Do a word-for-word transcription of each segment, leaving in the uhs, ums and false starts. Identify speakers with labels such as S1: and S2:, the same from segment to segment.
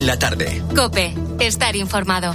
S1: la tarde.
S2: COPE, estar informado.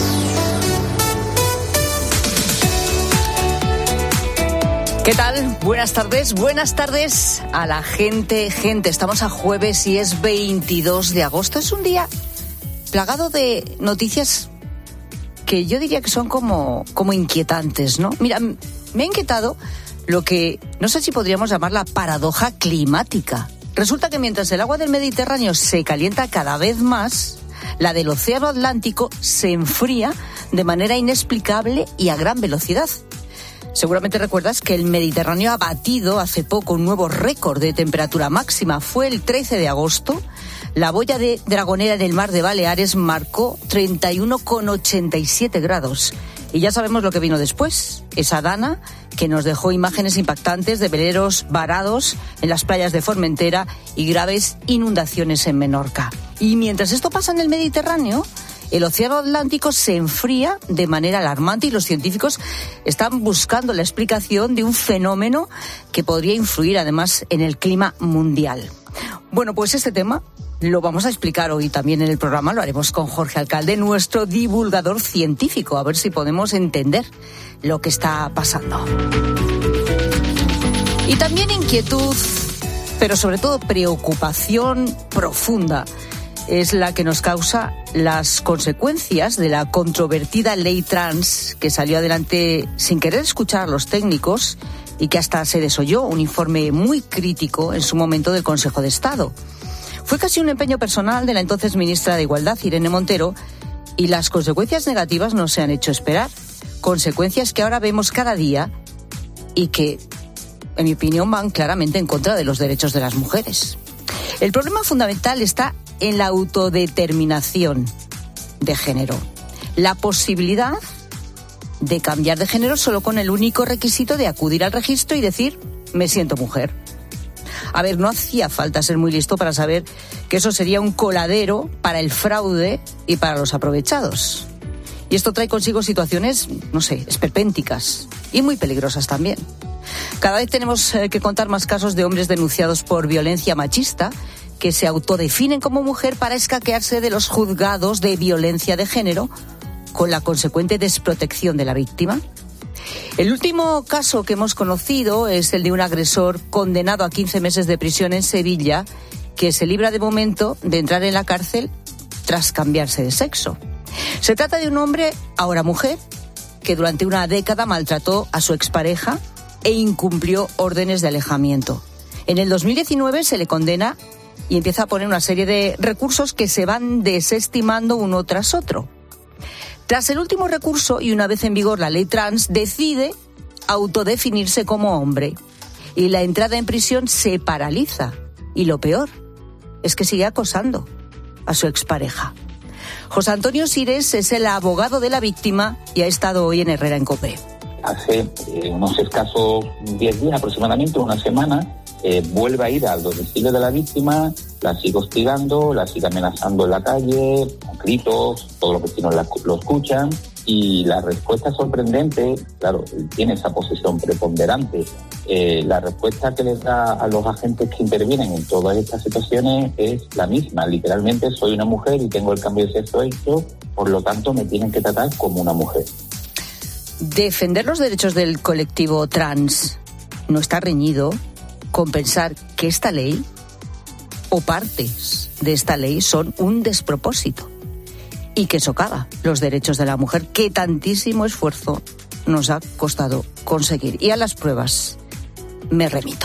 S3: ¿Qué tal? Buenas tardes, buenas tardes a la gente, gente. Estamos a jueves y es veintidós de agosto. Es un día plagado de noticias que yo diría que son como, como inquietantes, ¿no? Mira, me ha inquietado lo que no sé si podríamos llamar la paradoja climática. Resulta que mientras el agua del Mediterráneo se calienta cada vez más, la del Océano Atlántico se enfría de manera inexplicable y a gran velocidad. Seguramente recuerdas que el Mediterráneo ha batido hace poco un nuevo récord de temperatura máxima. Fue el trece de agosto. La boya de Dragonera en el mar de Baleares marcó treinta y uno coma ochenta y siete grados. Y ya sabemos lo que vino después. Esa dana que nos dejó imágenes impactantes de veleros varados en las playas de Formentera y graves inundaciones en Menorca. Y mientras esto pasa en el Mediterráneo, el Océano Atlántico se enfría de manera alarmante y los científicos están buscando la explicación de un fenómeno que podría influir además en el clima mundial. Bueno, pues este tema lo vamos a explicar hoy también en el programa. Lo haremos con Jorge Alcalde, nuestro divulgador científico, a ver si podemos entender lo que está pasando. Y también inquietud, pero sobre todo preocupación profunda, es la que nos causa las consecuencias de la controvertida ley trans que salió adelante sin querer escuchar a los técnicos y que hasta se desoyó un informe muy crítico en su momento del Consejo de Estado. Fue casi un empeño personal de la entonces ministra de Igualdad, Irene Montero, y las consecuencias negativas no se han hecho esperar. Consecuencias que ahora vemos cada día y que, en mi opinión, van claramente en contra de los derechos de las mujeres. El problema fundamental está en la autodeterminación de género. La posibilidad de cambiar de género solo con el único requisito de acudir al registro y decir, me siento mujer. A ver, no hacía falta ser muy listo para saber que eso sería un coladero para el fraude y para los aprovechados. Y esto trae consigo situaciones, no sé, esperpénticas y muy peligrosas también. Cada vez tenemos que contar más casos de hombres denunciados por violencia machista que se autodefinen como mujer para escaquearse de los juzgados de violencia de género, con la consecuente desprotección de la víctima. El último caso que hemos conocido es el de un agresor condenado a quince meses de prisión en Sevilla, que se libra de momento de entrar en la cárcel tras cambiarse de sexo. Se trata de un hombre, ahora mujer, que durante una década maltrató a su expareja e incumplió órdenes de alejamiento. En el dos mil diecinueve se le condena y empieza a poner una serie de recursos que se van desestimando uno tras otro. Tras el último recurso y una vez en vigor la ley trans, decide autodefinirse como hombre y la entrada en prisión se paraliza. Y lo peor es que sigue acosando a su expareja. José Antonio Sires es el abogado de la víctima y ha estado hoy en Herrera en COPE.
S4: Hace eh, unos escasos diez días aproximadamente, una semana, Eh, vuelve a ir al domicilio de la víctima, la sigue hostigando, la sigue amenazando en la calle, con gritos, todos los vecinos la, lo escuchan, y la respuesta es sorprendente. Claro, él tiene esa posición preponderante. Eh, la respuesta que les da a los agentes que intervienen en todas estas situaciones es la misma. Literalmente, soy una mujer y tengo el cambio de sexo hecho, por lo tanto me tienen que tratar como una mujer.
S3: Defender los derechos del colectivo trans no está reñido con pensar que esta ley o partes de esta ley son un despropósito y que socava los derechos de la mujer que tantísimo esfuerzo nos ha costado conseguir. Y a las pruebas me remito.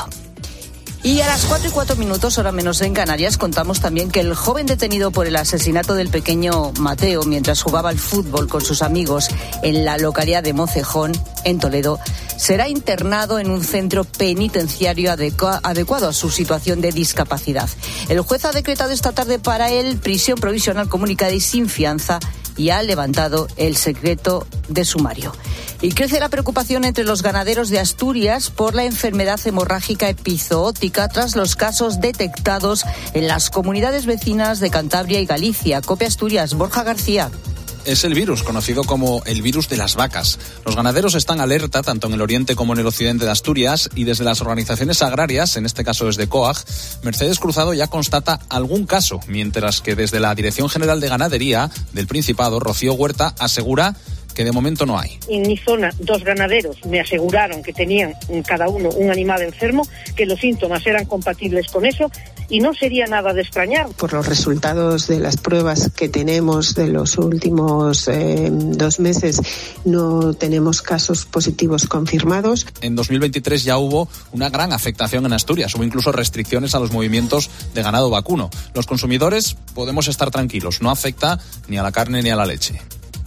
S3: Y a las cuatro y cuatro minutos, hora menos en Canarias, contamos también que el joven detenido por el asesinato del pequeño Mateo mientras jugaba al fútbol con sus amigos en la localidad de Mocejón, en Toledo, será internado en un centro penitenciario adecua- adecuado a su situación de discapacidad. El juez ha decretado esta tarde para él prisión provisional comunicada y sin fianza y ha levantado el secreto de sumario. Y crece la preocupación entre los ganaderos de Asturias por la enfermedad hemorrágica epizootica tras los casos detectados en las comunidades vecinas de Cantabria y Galicia. COPE Asturias, Borja García.
S1: es el virus, conocido como el virus de las vacas. Los ganaderos están alerta, tanto en el oriente como en el occidente de Asturias, y desde las organizaciones agrarias, en este caso desde COAG, Mercedes Cruzado ya constata algún caso, mientras que desde la Dirección General de Ganadería del Principado, Rocío Huerta asegura que de momento no hay.
S5: En mi zona, dos ganaderos me aseguraron que tenían cada uno un animal enfermo, que los síntomas eran compatibles con eso y no sería nada de extrañar.
S6: Por los resultados de las pruebas que tenemos de los últimos eh, dos meses, no tenemos casos positivos confirmados.
S1: En dos mil veintitrés ya hubo una gran afectación en Asturias, hubo incluso restricciones a los movimientos de ganado vacuno. Los consumidores podemos estar tranquilos, no afecta ni a la carne ni a la leche.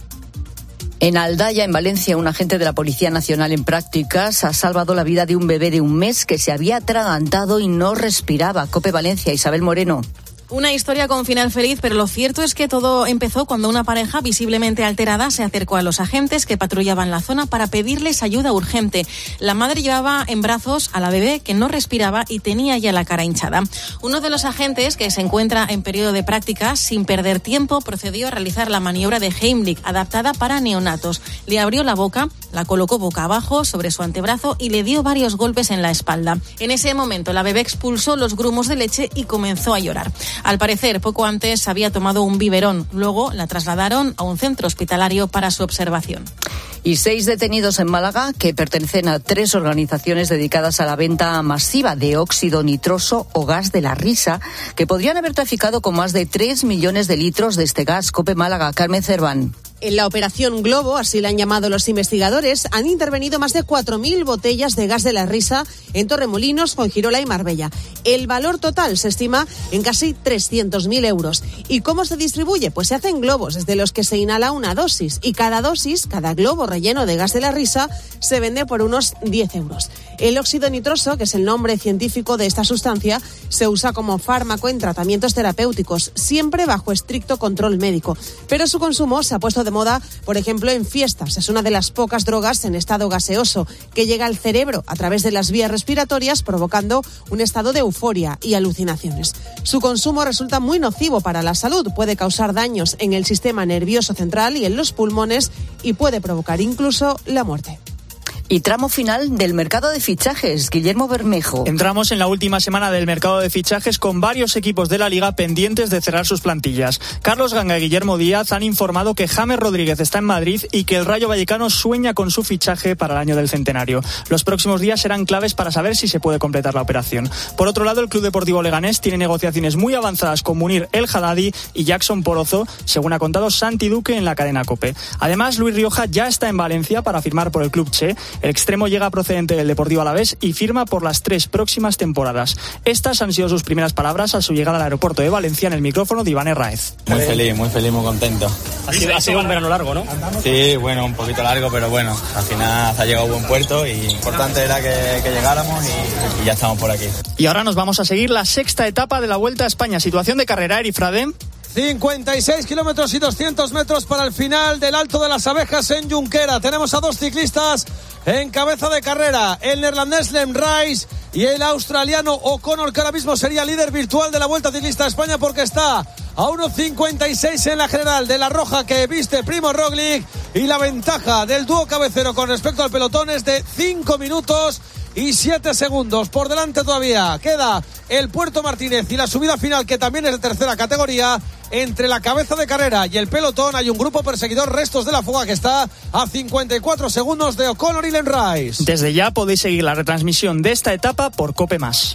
S3: En Aldaya, en Valencia, un agente de la Policía Nacional en prácticas ha salvado la vida de un bebé de un mes que se había atragantado y no respiraba. COPE Valencia, Isabel Moreno.
S7: Una historia con final feliz, pero lo cierto es que todo empezó cuando una pareja visiblemente alterada se acercó a los agentes que patrullaban la zona para pedirles ayuda urgente. La madre llevaba en brazos a la bebé que no respiraba y tenía ya la cara hinchada. Uno de los agentes, que se encuentra en periodo de prácticas, sin perder tiempo, procedió a realizar la maniobra de Heimlich, adaptada para neonatos. Le abrió la boca, la colocó boca abajo sobre su antebrazo y le dio varios golpes en la espalda. En ese momento, la bebé expulsó los grumos de leche y comenzó a llorar. Al parecer, poco antes había tomado un biberón. Luego la trasladaron a un centro hospitalario para su observación.
S3: Y seis detenidos en Málaga que pertenecen a tres organizaciones dedicadas a la venta masiva de óxido nitroso o gas de la risa, que podrían haber traficado con más de tres millones de litros de este gas. COPE Málaga, Carmen Cerván.
S8: En la Operación Globo, así la han llamado los investigadores, han intervenido más de cuatro mil botellas de gas de la risa en Torremolinos, Fuengirola y Marbella. El valor total se estima en casi trescientos mil euros. ¿Y cómo se distribuye? Pues se hacen globos desde los que se inhala una dosis y cada dosis, cada globo relleno de gas de la risa, se vende por unos diez euros. El óxido nitroso, que es el nombre científico de esta sustancia, se usa como fármaco en tratamientos terapéuticos, siempre bajo estricto control médico. Pero su consumo se ha puesto de moda, por ejemplo, en fiestas. Es una de las pocas drogas en estado gaseoso que llega al cerebro a través de las vías respiratorias, provocando un estado de euforia y alucinaciones. Su consumo resulta muy nocivo para la salud, puede causar daños en el sistema nervioso central y en los pulmones y puede provocar incluso la muerte.
S3: Y tramo final del mercado de fichajes, Guillermo Bermejo.
S9: Entramos en la última semana del mercado de fichajes con varios equipos de la Liga pendientes de cerrar sus plantillas. Carlos Ganga y Guillermo Díaz han informado que James Rodríguez está en Madrid y que el Rayo Vallecano sueña con su fichaje para el año del centenario. Los próximos días serán claves para saber si se puede completar la operación. Por otro lado, el Club Deportivo Leganés tiene negociaciones muy avanzadas con Munir El Haddadi y Jackson Porozo, según ha contado Santi Duque en la cadena COPE. Además, Luis Rioja ya está en Valencia para firmar por el Club Che. El extremo llega procedente del Deportivo Alavés y firma por las tres próximas temporadas. Estas han sido sus primeras palabras a su llegada al aeropuerto de Valencia en el micrófono de Iván Herráez.
S10: Muy feliz, muy feliz, muy contento.
S9: Ha sido, ha sido un verano largo, ¿no?
S10: Sí, bueno, un poquito largo, pero bueno, al final ha llegado a buen puerto y lo importante era que, que llegáramos y, y ya estamos por aquí.
S9: Y ahora nos vamos a seguir la sexta etapa de la Vuelta a España. Situación de carrera, Eri Frade.
S11: cincuenta y seis kilómetros y doscientos metros para el final del Alto de las Abejas en Junquera. Tenemos a dos ciclistas en cabeza de carrera, el neerlandés Lem Rice y el australiano O'Connor, que ahora mismo sería líder virtual de la Vuelta Ciclista a España porque está a uno cincuenta y seis en la general de la roja que viste Primo Roglic, y la ventaja del dúo cabecero con respecto al pelotón es de cinco minutos y siete segundos. Por delante todavía queda el Puerto Martínez y la subida final, que también es de tercera categoría. Entre la cabeza de carrera y el pelotón hay un grupo perseguidor, Restos de la Fuga, que está a cincuenta y cuatro segundos de O'Connor y Lem Rice.
S9: Desde ya podéis seguir la retransmisión de esta etapa por COPE más.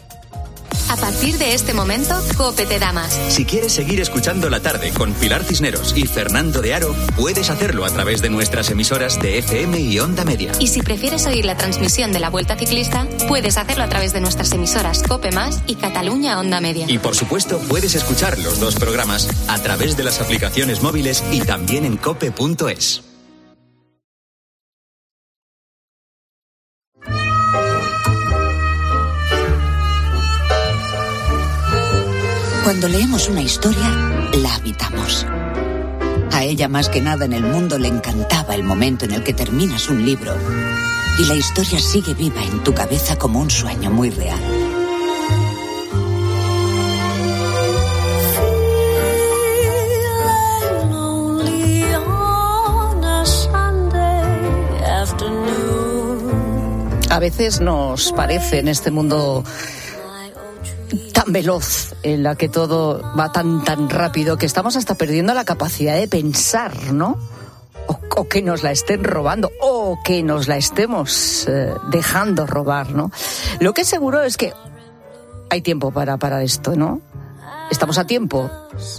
S2: A partir de este momento, COPE te da más.
S12: Si quieres seguir escuchando La Tarde con Pilar Cisneros y Fernando de Aro, puedes hacerlo a través de nuestras emisoras de F M y Onda Media.
S2: Y si prefieres oír la transmisión de la Vuelta Ciclista, puedes hacerlo a través de nuestras emisoras COPE más y Cataluña Onda Media.
S12: Y por supuesto, puedes escuchar los dos programas a través de las aplicaciones móviles y también en cope punto es.
S13: Cuando leemos una historia, la habitamos. A ella más que nada en el mundo le encantaba el momento en el que terminas un libro y la historia sigue viva en tu cabeza como un sueño muy real.
S3: A veces nos parece en este mundo tan veloz, en la que todo va tan tan rápido, que estamos hasta perdiendo la capacidad de pensar, ¿no? O, o que nos la estén robando, o que nos la estemos eh, dejando robar, ¿no? Lo que es seguro es que hay tiempo para parar esto, ¿no? Estamos a tiempo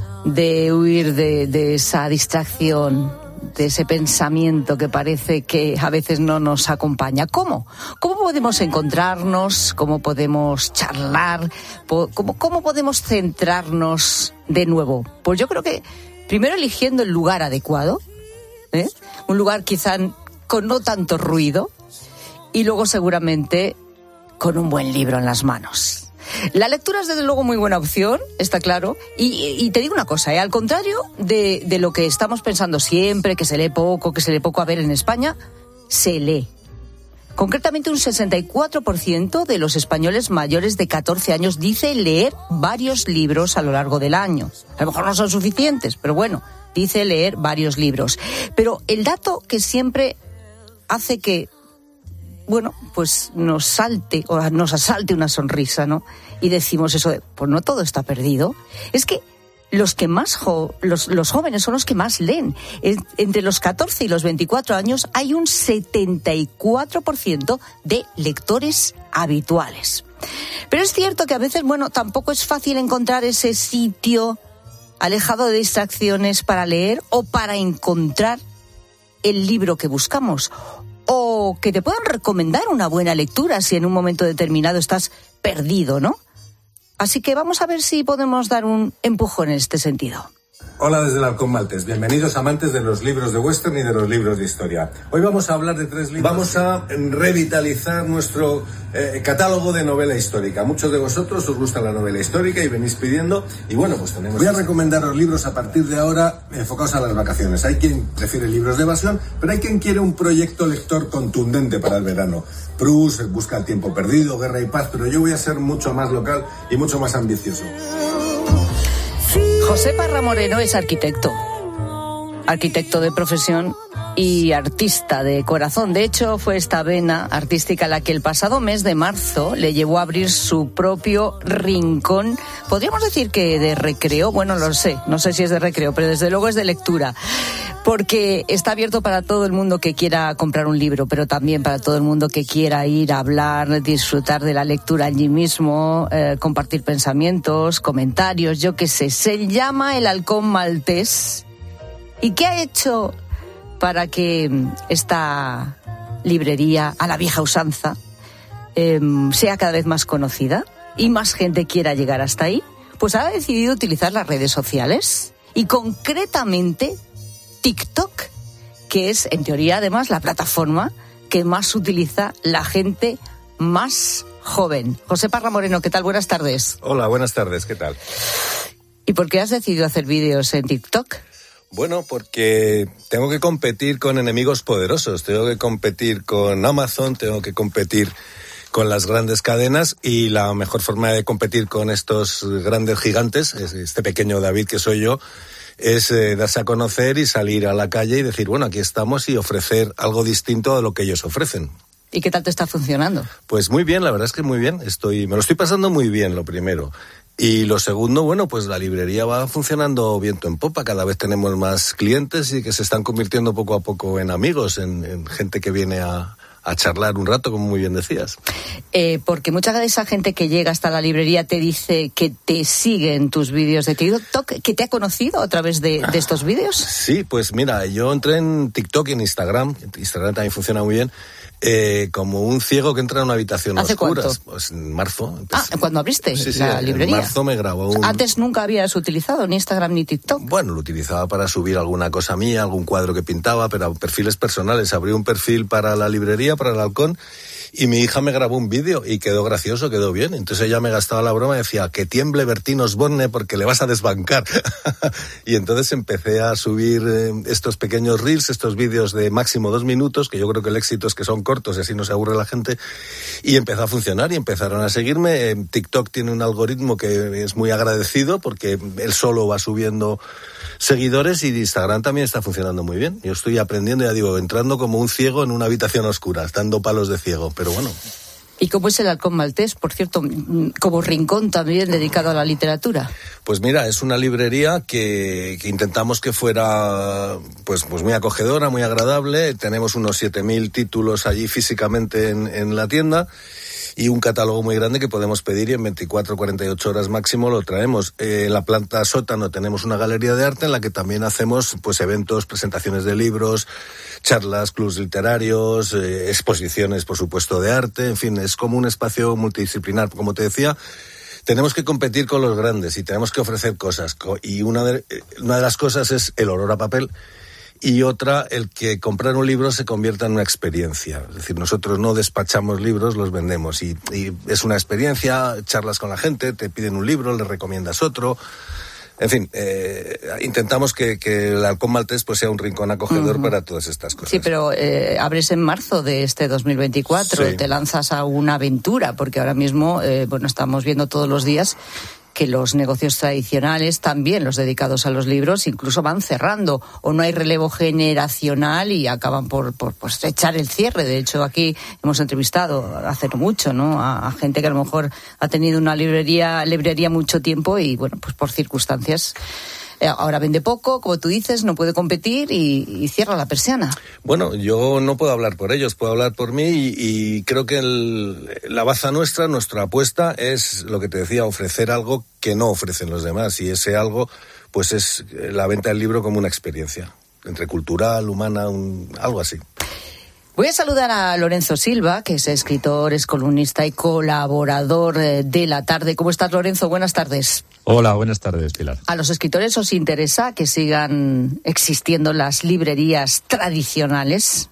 S3: de huir de, de esa distracción, de ese pensamiento que parece que a veces no nos acompaña. ¿Cómo? ¿Cómo podemos encontrarnos? ¿Cómo podemos charlar? ¿Cómo, cómo podemos centrarnos de nuevo? Pues yo creo que primero eligiendo el lugar adecuado, ¿eh? Un lugar quizá con no tanto ruido, y luego seguramente con un buen libro en las manos. La lectura es desde luego muy buena opción, está claro, y, y te digo una cosa, ¿eh? Al contrario de, de lo que estamos pensando siempre, que se lee poco, que se lee poco, a ver, en España se lee. Concretamente un sesenta y cuatro por ciento de los españoles mayores de catorce años dice leer varios libros a lo largo del año. A lo mejor no son suficientes, pero bueno, dice leer varios libros. Pero el dato que siempre hace que, bueno, pues nos salte o nos asalte una sonrisa, ¿no? Y decimos eso de, pues no todo está perdido. Es que los que más jo- los, los jóvenes son los que más leen. En, entre los catorce y los veinticuatro años hay un setenta y cuatro por ciento de lectores habituales. Pero es cierto que a veces, bueno, tampoco es fácil encontrar ese sitio alejado de distracciones para leer o para encontrar el libro que buscamos. O que te puedan recomendar una buena lectura si en un momento determinado estás perdido, ¿no? Así que vamos a ver si podemos dar un empujón en este sentido.
S14: Hola desde el Halcón Maltés, bienvenidos amantes de los libros de western y de los libros de historia. Hoy vamos a hablar de tres libros. Vamos a revitalizar nuestro eh, catálogo de novela histórica. Muchos de vosotros os gusta la novela histórica y venís pidiendo, y bueno, pues tenemos... Voy a recomendaros libros a partir de ahora enfocados a las vacaciones. Hay quien prefiere libros de evasión, pero hay quien quiere un proyecto lector contundente para el verano. Proust busca El tiempo perdido, Guerra y paz, pero yo voy a ser mucho más local y mucho más ambicioso.
S3: José Parra Moreno es arquitecto, arquitecto de profesión y artista de corazón. De hecho, fue esta vena artística la que el pasado mes de marzo le llevó a abrir su propio rincón. Podríamos decir que de recreo, bueno, lo sé, no sé si es de recreo, pero desde luego es de lectura. Porque está abierto para todo el mundo que quiera comprar un libro, pero también para todo el mundo que quiera ir a hablar, disfrutar de la lectura allí mismo, eh, compartir pensamientos, comentarios, yo qué sé. Se llama El Halcón Maltés. ¿Y qué ha hecho para que esta librería a la vieja usanza eh, sea cada vez más conocida y más gente quiera llegar hasta ahí? Pues ha decidido utilizar las redes sociales y concretamente TikTok, que es, en teoría, además, la plataforma que más utiliza la gente más joven. José Parra Moreno, ¿qué tal? Buenas tardes.
S14: Hola, buenas tardes, ¿qué tal?
S3: ¿Y por qué has decidido hacer vídeos en TikTok?
S14: Bueno, porque tengo que competir con enemigos poderosos, tengo que competir con Amazon, tengo que competir con las grandes cadenas, y la mejor forma de competir con estos grandes gigantes, este pequeño David que soy yo, es eh, darse a conocer y salir a la calle y decir, bueno, aquí estamos, y ofrecer algo distinto a lo que ellos ofrecen.
S3: ¿Y qué tal te está funcionando?
S14: Pues muy bien, la verdad es que muy bien. Estoy, me lo estoy pasando muy bien, lo primero. Y lo segundo, bueno, pues la librería va funcionando viento en popa. Cada vez tenemos más clientes y que se están convirtiendo poco a poco en amigos, en, en gente que viene a... a charlar un rato, como muy bien decías.
S3: Eh, porque mucha de esa gente que llega hasta la librería te dice que te sigue en tus vídeos de TikTok, que te ha conocido a través de, de estos vídeos.
S14: Sí, pues mira, yo entré en TikTok y en Instagram, Instagram también funciona muy bien, eh, como un ciego que entra en una habitación
S3: ¿Hace
S14: oscura.
S3: cuánto?
S14: Pues en marzo.
S3: Ah, ¿cuándo abriste
S14: sí, sí,
S3: la librería?
S14: En marzo me grabó un...
S3: Antes nunca habías utilizado ni Instagram ni TikTok.
S14: Bueno, lo utilizaba para subir alguna cosa mía, algún cuadro que pintaba, pero perfiles personales. Abrí un perfil para la librería, para el Halcón, y mi hija me grabó un vídeo y quedó gracioso, quedó bien. Entonces ella me gastaba la broma y decía, que tiemble Bertín Osborne porque le vas a desbancar. Y entonces empecé a subir eh, estos pequeños reels, estos vídeos de máximo dos minutos, que yo creo que el éxito es que son cortos y así no se aburre la gente, y empezó a funcionar y empezaron a seguirme. Eh, TikTok tiene un algoritmo que es muy agradecido porque él solo va subiendo seguidores, y Instagram también está funcionando muy bien. Yo estoy aprendiendo, ya digo, entrando como un ciego en una habitación oscura. nada, dando palos de ciego, pero bueno.
S3: ¿Y cómo es el Halcón Maltés, por cierto, como rincón también dedicado a la literatura?
S14: Pues mira, es una librería que, que intentamos que fuera pues, pues muy acogedora, muy agradable. Tenemos unos siete mil títulos allí físicamente en, en la tienda y un catálogo muy grande que podemos pedir y en veinticuatro a cuarenta y ocho horas máximo lo traemos. Eh, en la planta sótano tenemos una galería de arte en la que también hacemos pues eventos, presentaciones de libros, charlas, clubs literarios, eh, exposiciones, por supuesto, de arte. En fin, es como un espacio multidisciplinar. Como te decía, tenemos que competir con los grandes y tenemos que ofrecer cosas. Y una de, una de las cosas es el olor a papel. Y otra, el que comprar un libro se convierta en una experiencia. Es decir, nosotros no despachamos libros, los vendemos. Y, y es una experiencia, charlas con la gente, te piden un libro, le recomiendas otro. En fin, eh, intentamos que, que el Halcón Maltés pues, sea un rincón acogedor uh-huh. para todas estas cosas.
S3: Sí, pero eh, abres en marzo de este dos mil veinticuatro, sí. Te lanzas a una aventura, porque ahora mismo, eh, bueno, estamos viendo todos los días que los negocios tradicionales, también los dedicados a los libros, incluso van cerrando o no hay relevo generacional y acaban por, por pues, echar el cierre. De hecho, aquí hemos entrevistado hace no mucho, ¿no? A, a gente que a lo mejor ha tenido una librería, librería mucho tiempo y, bueno, pues por circunstancias ahora vende poco, como tú dices, no puede competir y, y cierra la persiana.
S14: Bueno, yo no puedo hablar por ellos, puedo hablar por mí y, y creo que el, la baza nuestra, nuestra apuesta es lo que te decía, ofrecer algo que no ofrecen los demás y ese algo pues es la venta del libro como una experiencia, entre cultural, humana, un, algo así.
S3: Voy a saludar a Lorenzo Silva, que es escritor, es columnista y colaborador de La Tarde. ¿Cómo estás, Lorenzo? Buenas tardes.
S15: Hola, buenas tardes, Pilar.
S3: ¿A los escritores os interesa que sigan existiendo las librerías tradicionales?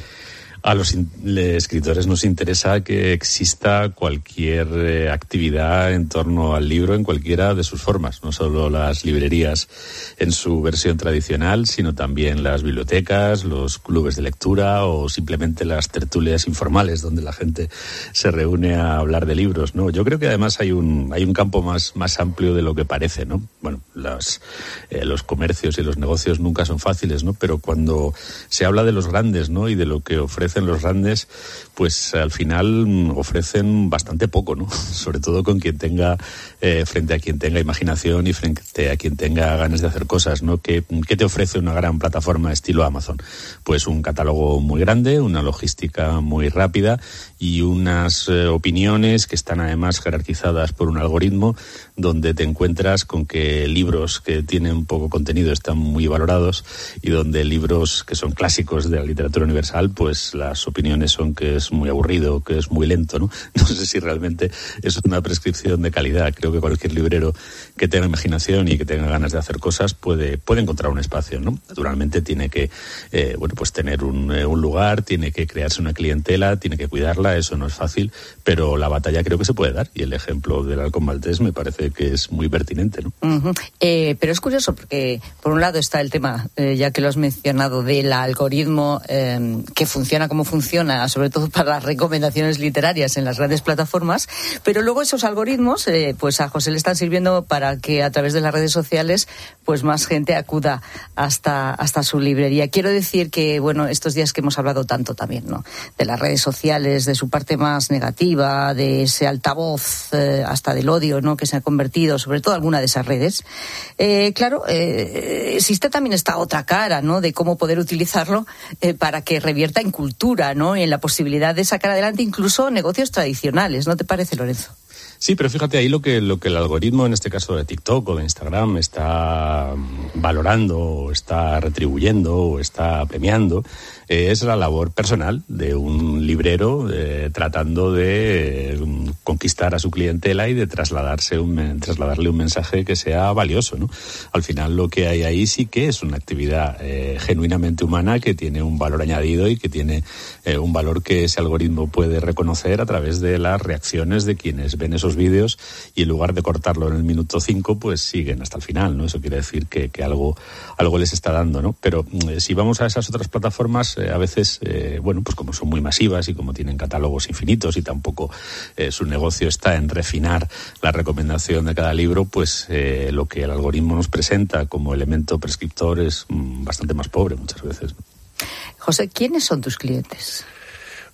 S15: A los in- escritores nos interesa que exista cualquier eh, actividad en torno al libro en cualquiera de sus formas, no solo las librerías en su versión tradicional, sino también las bibliotecas, los clubes de lectura o simplemente las tertulias informales donde la gente se reúne a hablar de libros, ¿no? Yo creo que además hay un hay un campo más más amplio de lo que parece, ¿no? Bueno, las, eh, los comercios y los negocios nunca son fáciles, ¿no? Pero cuando se habla de los grandes, ¿no? Y de lo que ofrecen los grandes, pues al final ofrecen bastante poco, ¿no? Sobre todo con quien tenga, eh, frente a quien tenga imaginación y frente a quien tenga ganas de hacer cosas, ¿no? ¿Qué, qué te ofrece una gran plataforma estilo Amazon? Pues un catálogo muy grande, una logística muy rápida y unas eh, opiniones que están además jerarquizadas por un algoritmo donde te encuentras con que libros que tienen poco contenido están muy valorados y donde libros que son clásicos de la literatura universal, pues las opiniones son que es muy aburrido, que es muy lento, ¿no? No sé si realmente eso es una prescripción de calidad. Creo que cualquier librero que tenga imaginación y que tenga ganas de hacer cosas puede, puede encontrar un espacio, ¿no? Naturalmente tiene que, eh, bueno, pues tener un, eh, un lugar, tiene que crearse una clientela, tiene que cuidarla, eso no es fácil, pero la batalla creo que se puede dar y el ejemplo del Halcón Maltés me parece que es muy pertinente, ¿no?
S3: Uh-huh. Eh, pero es curioso porque, por un lado, está el tema, eh, ya que lo has mencionado, del algoritmo eh, que funciona como funciona, sobre todo para las recomendaciones literarias en las grandes plataformas, pero luego esos algoritmos, eh, pues a José le están sirviendo para que a través de las redes sociales, pues más gente acuda hasta, hasta su librería. Quiero decir que, bueno, estos días que hemos hablado tanto también, ¿no? De las redes sociales, de su parte más negativa, de ese altavoz, eh, hasta del odio, ¿no? Que se ha convertido, sobre todo alguna de esas redes. Eh, claro, eh, existe también esta otra cara, ¿no? De cómo poder utilizarlo eh, para que revierta en cultura, ¿no? Y en la posibilidad de sacar adelante incluso negocios tradicionales, ¿no te parece, Lorenzo?
S15: Sí, pero fíjate ahí lo que lo que el algoritmo, en este caso de TikTok o de Instagram, está valorando o está retribuyendo o está premiando, eh, es la labor personal de un librero eh, tratando de eh, conquistar a su clientela y de trasladarse un, trasladarle un mensaje que sea valioso, ¿no? Al final lo que hay ahí sí que es una actividad eh, genuinamente humana que tiene un valor añadido y que tiene eh, un valor que ese algoritmo puede reconocer a través de las reacciones de quienes ven esos vídeos y en lugar de cortarlo en el minuto cinco, pues siguen hasta el final, ¿no? Eso quiere decir que, que algo, algo les está dando, ¿no? Pero eh, si vamos a esas otras plataformas, eh, a veces, eh, bueno, pues como son muy masivas y como tienen catálogos infinitos y tampoco eh, su negocio está en refinar la recomendación de cada libro, pues eh, lo que el algoritmo nos presenta como elemento prescriptor es mm, bastante más pobre muchas veces, ¿no?
S3: José, ¿quiénes son tus clientes?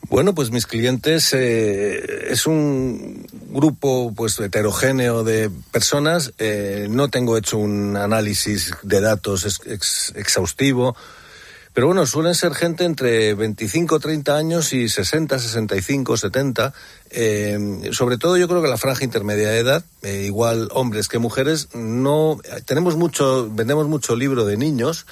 S14: Bueno, pues mis clientes eh, es un grupo pues heterogéneo de personas. Eh, no tengo hecho un análisis de datos ex, ex, exhaustivo, pero bueno, suelen ser gente entre veinticinco, treinta años y sesenta, sesenta y cinco, setenta. Eh, sobre todo yo creo que la franja intermedia de edad, eh, igual hombres que mujeres, no tenemos mucho, vendemos mucho libro de niños.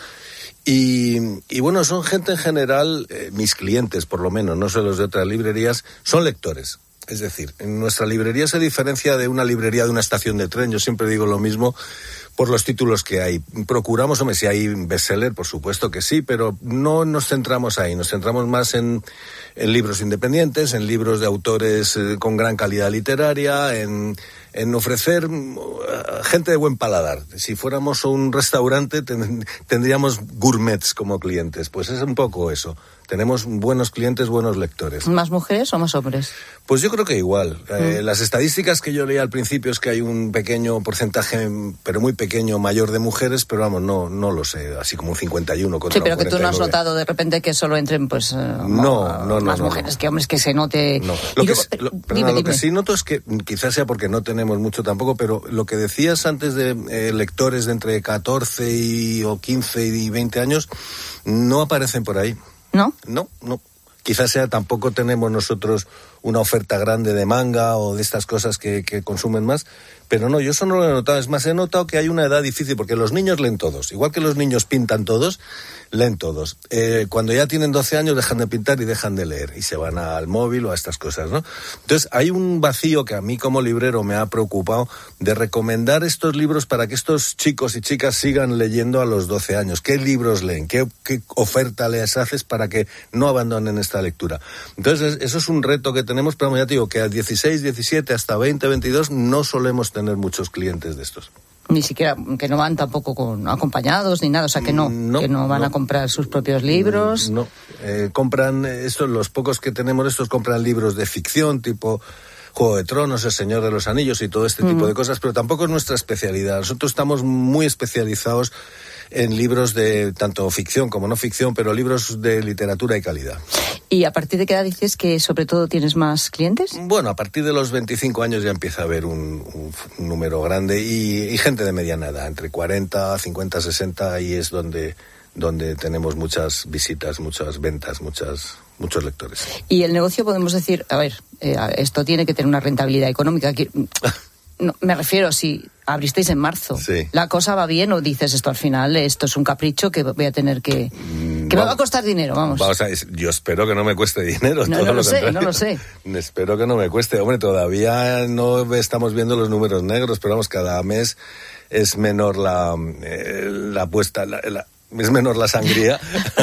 S14: Y, y bueno, son gente en general, eh, mis clientes por lo menos, no son los de otras librerías, son lectores. Es decir, en nuestra librería se diferencia de una librería de una estación de tren, yo siempre digo lo mismo, por los títulos que hay. Procuramos, hombre, si hay bestseller, por supuesto que sí, pero no nos centramos ahí, nos centramos más en, en libros independientes, en libros de autores eh, con gran calidad literaria, en, en ofrecer uh, gente de buen paladar. Si fuéramos un restaurante ten, tendríamos gourmets como clientes, pues es un poco eso. Tenemos buenos clientes, buenos lectores.
S3: ¿Más mujeres o más hombres?
S14: Pues yo creo que igual. Mm. Eh, las estadísticas que yo leía al principio es que hay un pequeño porcentaje, pero muy pequeño, mayor de mujeres, pero vamos, no no lo sé, así como un cincuenta y uno contra
S3: Sí, pero que
S14: cuarenta y nueve.
S3: tú no has notado de repente que solo entren pues
S14: no, no, no,
S3: más
S14: no,
S3: mujeres
S14: no.
S3: que hombres, que se note...
S14: No. Lo,
S3: y
S14: que,
S3: luego,
S14: lo, perdona,
S3: dime,
S14: lo
S3: dime.
S14: que sí noto es que quizás sea porque no tenemos mucho tampoco, pero lo que decías antes de eh, lectores de entre catorce y, o quince y veinte años, no aparecen por ahí.
S3: ¿No?
S14: No, no. Quizás sea, tampoco tenemos nosotros una oferta grande de manga o de estas cosas que, que consumen más, pero no, yo eso no lo he notado. Es más, he notado que hay una edad difícil, porque los niños leen todos, igual que los niños pintan todos, leen todos. Eh, cuando ya tienen doce años dejan de pintar y dejan de leer, y se van al móvil o a estas cosas, ¿no? Entonces, hay un vacío que a mí como librero me ha preocupado de recomendar estos libros para que estos chicos y chicas sigan leyendo a los doce años. ¿Qué libros leen? ¿Qué, qué oferta les haces para que no abandonen esta lectura? Entonces, eso es un reto que tenemos, pero ya te digo que a dieciséis, diecisiete, hasta veinte, veintidós no solemos tener muchos clientes de estos.
S3: Ni siquiera, que no van tampoco con acompañados ni nada, o sea que no, no que no van no. a comprar sus propios libros.
S14: No, eh, compran, estos, los pocos que tenemos estos compran libros de ficción, tipo Juego de Tronos, El Señor de los Anillos y todo este mm. tipo de cosas, pero tampoco es nuestra especialidad. Nosotros estamos muy especializados en libros de tanto ficción como no ficción, pero libros de literatura y calidad.
S3: ¿Y a partir de qué edad dices que sobre todo tienes más clientes?
S14: Bueno, a partir de los veinticinco años ya empieza a haber un, un, un número grande y, y gente de mediana edad, entre cuarenta, cincuenta, sesenta, y es donde, donde tenemos muchas visitas, muchas ventas, muchas... muchos lectores.
S3: Y el negocio, podemos decir, a ver, eh, esto tiene que tener una rentabilidad económica. No, me refiero, si abristeis en marzo,
S14: sí.
S3: ¿la cosa va bien o dices esto al final, esto es un capricho que voy a tener que... que no, me va a costar dinero, vamos?
S14: vamos a, yo espero que no me cueste dinero.
S3: No,
S14: todo
S3: no lo,
S14: lo
S3: sé, no lo sé.
S14: Espero que no me cueste. Hombre, todavía no estamos viendo los números negros, pero vamos, cada mes es menor la, eh, la apuesta... La, la, es menor la sangría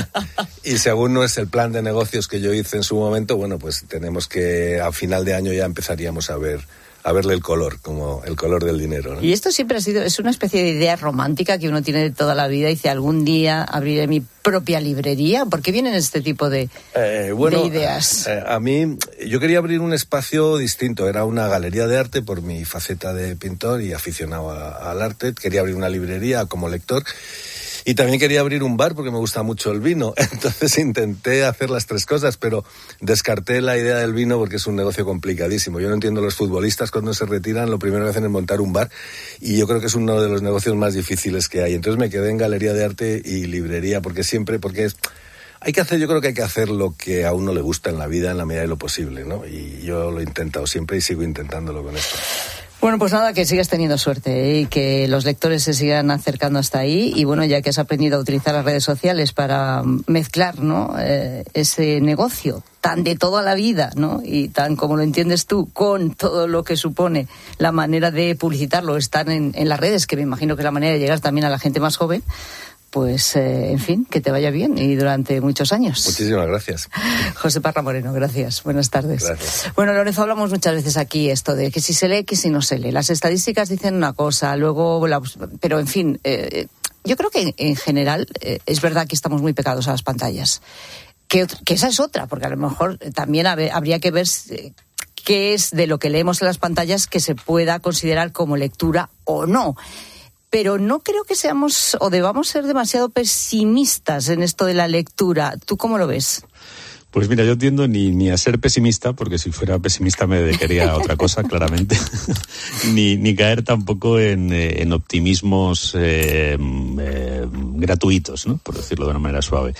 S14: y según no es el plan de negocios que yo hice en su momento, bueno, pues tenemos que a final de año ya empezaríamos a ver a verle el color, como el color del dinero, ¿no?
S3: Y esto siempre ha sido, es una especie de idea romántica que uno tiene de toda la vida y dice, algún día abriré mi propia librería. ¿Por qué vienen este tipo de,
S14: eh, bueno,
S3: de ideas?
S14: Eh, a mí, yo quería abrir un espacio distinto, era una galería de arte por mi faceta de pintor y aficionado a, al arte. Quería abrir una librería como lector. Y también quería abrir un bar porque me gusta mucho el vino. Entonces intenté hacer las tres cosas, pero descarté la idea del vino porque es un negocio complicadísimo. Yo no entiendo, los futbolistas cuando se retiran lo primero que hacen es montar un bar y yo creo que es uno de los negocios más difíciles que hay. Entonces me quedé en galería de arte y librería porque siempre, porque es... Hay que hacer, yo creo que hay que hacer lo que a uno le gusta en la vida en la medida de lo posible, ¿no? Y yo lo he intentado siempre y sigo intentándolo con esto.
S3: Bueno, pues nada, que sigas teniendo suerte, ¿eh? Y que los lectores se sigan acercando hasta ahí. Y bueno, ya que has aprendido a utilizar las redes sociales para mezclar, ¿no? Eh, ese negocio tan de toda la vida, ¿no? Y tan como lo entiendes tú, con todo lo que supone la manera de publicitarlo, estar en, en las redes, que me imagino que es la manera de llegar también a la gente más joven. Pues, eh, en fin, que te vaya bien y durante muchos años.
S14: Muchísimas gracias.
S3: José Parra Moreno, gracias. Buenas tardes.
S14: Gracias.
S3: Bueno, Lorenzo, hablamos muchas veces aquí esto de que si se lee, que si no se lee. Las estadísticas dicen una cosa, luego... La, pero, en fin, eh, yo creo que en general eh, es verdad que estamos muy pegados a las pantallas. Que, que esa es otra, porque a lo mejor también hab- habría que ver... Eh, qué es de lo que leemos en las pantallas que se pueda considerar como lectura o no. Pero no creo que seamos o debamos ser demasiado pesimistas en esto de la lectura. ¿Tú cómo lo ves?
S15: Pues mira, yo tiendo ni, ni a ser pesimista, porque si fuera pesimista me dedicaría a otra cosa, claramente, ni, ni caer tampoco en, en optimismos eh, eh, gratuitos, ¿no? Por decirlo de una manera suave.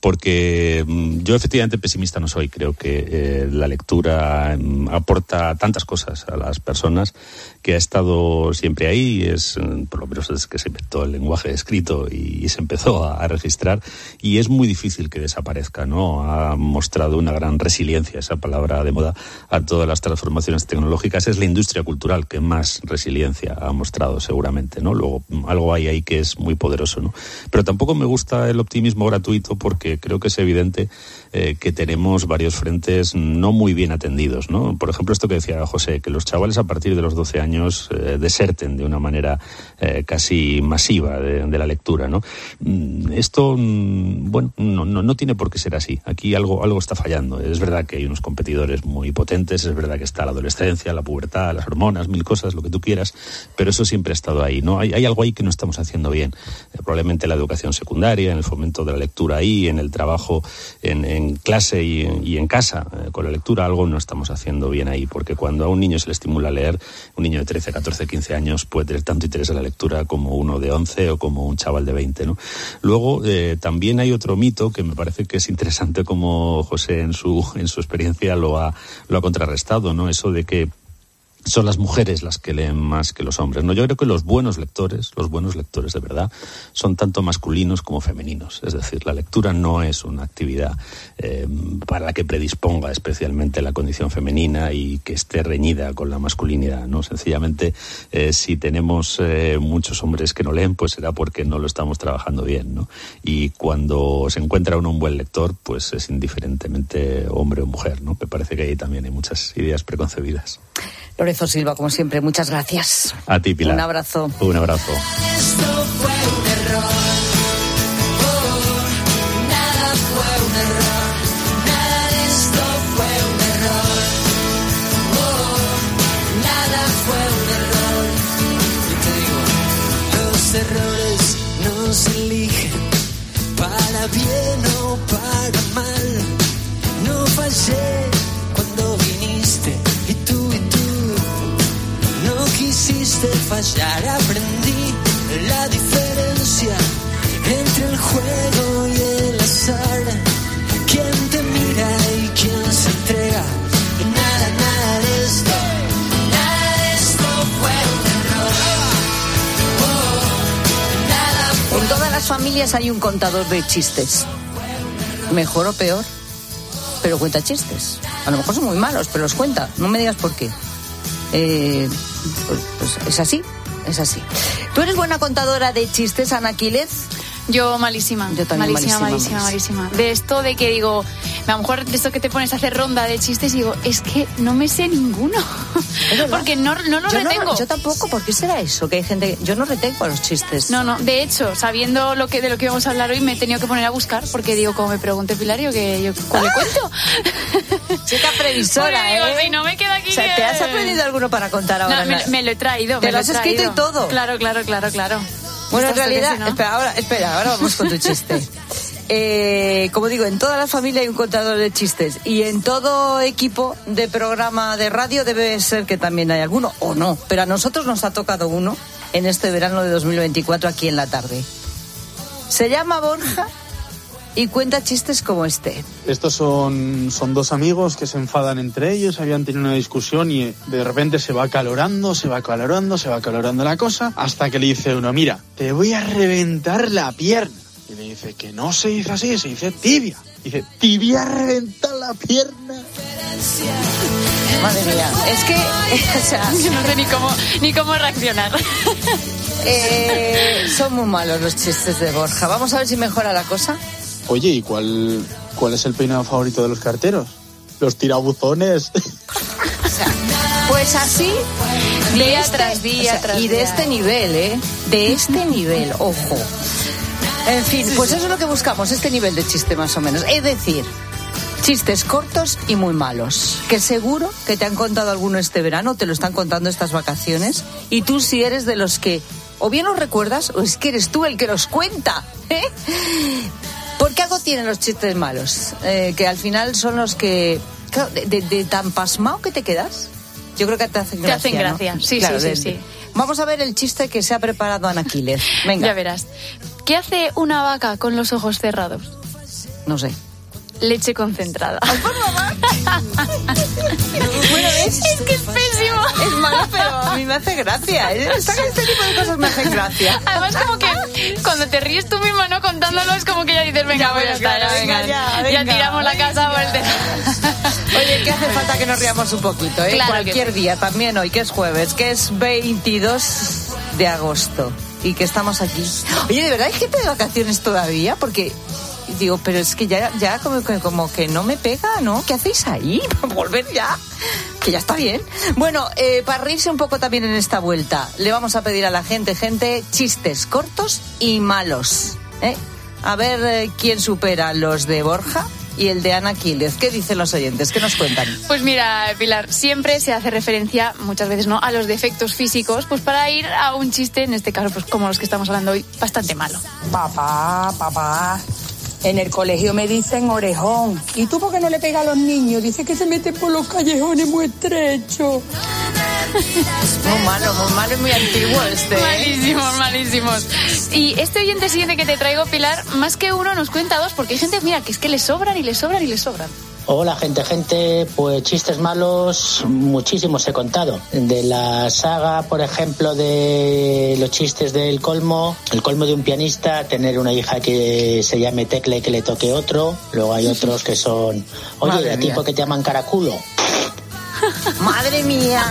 S15: Porque yo efectivamente pesimista no soy. Creo que eh, la lectura aporta tantas cosas a las personas, que ha estado siempre ahí, es por lo menos desde que se inventó el lenguaje escrito y, y se empezó a, a registrar, y es muy difícil que desaparezca, ¿no? Ha mostrado una gran resiliencia, esa palabra de moda, a todas las transformaciones tecnológicas. Es la industria cultural que más resiliencia ha mostrado, seguramente, ¿no? Luego, algo hay ahí que es muy poderoso, ¿no? Pero tampoco me gusta el optimismo gratuito, porque creo que es evidente eh, que tenemos varios frentes no muy bien atendidos, ¿no? Por ejemplo, esto que decía José, que los chavales a partir de los doce años eh, deserten de una manera eh, casi masiva de, de la lectura, ¿no? Esto, bueno, no, no, no tiene por qué ser así. Aquí algo, algo está fallando. Es verdad que hay unos competidores muy potentes, es verdad que está la adolescencia, la pubertad, las hormonas, mil cosas, lo que tú quieras, pero eso siempre ha estado ahí, ¿no? Hay, hay algo ahí que no estamos haciendo bien. Eh, probablemente la educación secundaria, en el fomento de la lectura ahí, en el trabajo en, en clase y, y en casa eh, con la lectura, algo no estamos haciendo bien ahí, porque cuando a un niño se le estimula a leer, un niño de trece, catorce, quince años puede tener tanto interés en la lectura como uno de once o como un chaval de veinte, ¿no? Luego, eh, también hay otro mito que me parece que es interesante, como José en su, en su experiencia lo ha, lo ha contrarrestado, ¿no? Eso de que son las mujeres las que leen más que los hombres, ¿no? Yo creo que los buenos lectores, los buenos lectores de verdad, son tanto masculinos como femeninos. Es decir, la lectura no es una actividad eh, para la que predisponga especialmente la condición femenina y que esté reñida con la masculinidad, ¿no? Sencillamente, eh, si tenemos eh, muchos hombres que no leen, pues será porque no lo estamos trabajando bien, ¿no? Y cuando se encuentra uno un buen lector, pues es indiferentemente hombre o mujer, ¿no? Me parece que ahí también hay muchas ideas preconcebidas.
S3: Lorenzo Silva, como siempre, muchas gracias.
S15: A ti, Pilar.
S3: Un abrazo.
S15: Un abrazo.
S16: Esto fue un error. Oh, nada fue un error. Nada de esto fue un error. Oh, nada fue un error. Y te digo, los errores no se eligen para bien o para mal. No fallé cuando viniste y tú y tú no quisiste fallar. Aprendí la diferencia entre el juego y el azar. Quién te mira y quién se entrega. Y nada, nada de esto, nada de esto fue un error. Oh, nada fue.
S3: En todas las familias hay un contador de chistes. Mejor o peor, pero cuenta chistes. A lo mejor son muy malos, pero los cuenta. No me digas por qué. Eh, pues, pues es así, es así. ¿Tú eres buena contadora de chistes, Ana Quílez?
S17: Yo malísima.
S3: Yo también
S17: malísima, malísima, malísima, malísima. De esto de que digo, a lo mejor de esto que te pones a hacer ronda de chistes y digo, es que no me sé ninguno. Porque no, no lo
S3: yo
S17: retengo.
S3: No, yo tampoco, ¿por qué será eso? Que hay gente, yo no retengo los chistes.
S17: No, no, de hecho, sabiendo lo que de lo que íbamos a hablar hoy, me he tenido que poner a buscar, porque digo, como me pregunte Pilar, yo que yo ¿cuál le cuento?
S3: Chica previsora,
S17: digo,
S3: ¿eh?
S17: Si no me queda aquí.
S3: O sea,
S17: que...
S3: ¿te has aprendido alguno para contar ahora?
S17: No, me, me lo he traído.
S3: ¿Te
S17: me
S3: lo has escrito y todo?
S17: Claro, claro, claro, claro.
S3: Bueno, en
S17: Esto
S3: realidad,
S17: si no...
S3: espera, ahora, espera, ahora vamos con tu chiste. Eh, como digo, en toda la familia hay un contador de chistes y en todo equipo de programa de radio debe ser que también hay alguno, o no, pero a nosotros nos ha tocado uno en este verano de dos mil veinticuatro aquí en la tarde. Se llama Borja y cuenta chistes como este.
S18: Estos son, son dos amigos que se enfadan entre ellos, habían tenido una discusión y de repente se va acalorando, se va acalorando, se va acalorando la cosa, hasta que le dice uno, mira, te voy a reventar la pierna. Y le dice que no se dice así, se dice tibia. Dice, tibia reventar la pierna.
S3: Madre mía, es que, o sea,
S17: no sé ni cómo, ni cómo reaccionar.
S3: Eh, son muy malos los chistes de Borja. Vamos a ver si mejora la cosa.
S18: Oye, ¿y cuál, cuál es el peinado favorito de los carteros? Los tirabuzones.
S3: O sea, pues así,
S17: día
S3: este,
S17: tras día,
S3: o sea,
S17: tras
S3: y de
S17: día.
S3: este nivel, ¿eh? De este nivel, ojo. En fin, pues eso es lo que buscamos, este nivel de chiste más o menos. Es decir, chistes cortos y muy malos, que seguro que te han contado alguno este verano, te lo están contando estas vacaciones, y tú si eres de los que o bien los recuerdas o es que eres tú el que los cuenta, ¿eh? Porque algo tienen los chistes malos, eh, que al final son los que... Claro, de, de, de tan pasmado que te quedas, yo creo que te hacen gracia.
S17: Te hacen gracia,
S3: ¿no?
S17: sí,
S3: claro,
S17: sí,
S3: de,
S17: sí, sí.
S3: Vamos a ver el chiste que se ha preparado Ana Aquiles. Venga.
S17: Ya verás. ¿Qué hace una vaca con los ojos cerrados?
S3: No sé.
S17: Leche concentrada.
S3: Bueno, ¿ves?
S17: Es que es pésimo.
S3: Es malo, pero a mí me hace gracia. Este tipo de cosas me hacen gracia.
S17: Además, como que cuando te ríes tú misma, ¿no? Contándolo, es como que ya dices, venga,
S3: Ya,
S17: pues ya
S3: venga,
S17: está, ya,
S3: venga,
S17: venga,
S3: ya,
S17: ya
S3: venga,
S17: tiramos la casa por el tejado.
S3: Oye, que hace falta que nos riamos un poquito, ¿eh?
S17: Claro
S3: Cualquier
S17: que sí.
S3: día, también hoy, que es jueves, que es veintidós de agosto y que estamos aquí. Oye, ¿de verdad hay gente de vacaciones todavía? Porque... Digo, pero es que ya, ya como, como que no me pega, ¿no? ¿Qué hacéis ahí? Volver ya, que ya está bien. Bueno, eh, para reírse un poco también en esta vuelta, le vamos a pedir a la gente, gente, chistes cortos y malos, ¿eh? A ver eh, quién supera los de Borja y el de Ana Aquiles. ¿Qué dicen los oyentes? ¿Qué nos cuentan?
S17: Pues mira, Pilar, siempre se hace referencia, muchas veces no, a los defectos físicos, pues para ir a un chiste, en este caso, pues como los que estamos hablando hoy, bastante malo.
S19: Papá, papá... En el colegio me dicen orejón. ¿Y tú por qué no le pegas a los niños? Dice que se meten por los callejones muy estrechos.
S3: Muy malo, muy malo y muy antiguo este. ¿eh?
S17: Malísimos, malísimos. Y este oyente siguiente que te traigo, Pilar, más que uno nos cuenta dos, porque hay gente, mira, que es que le sobran y le sobran y le sobran.
S20: Hola gente, gente, pues chistes malos muchísimos he contado. De la saga, por ejemplo, de los chistes del colmo, el colmo de un pianista, tener una hija que se llame Tecla y que le toque otro. Luego hay otros que son, oye,
S3: Madre
S20: a
S3: mía.
S20: tipo que te llaman caraculo.
S3: ¡Madre mía!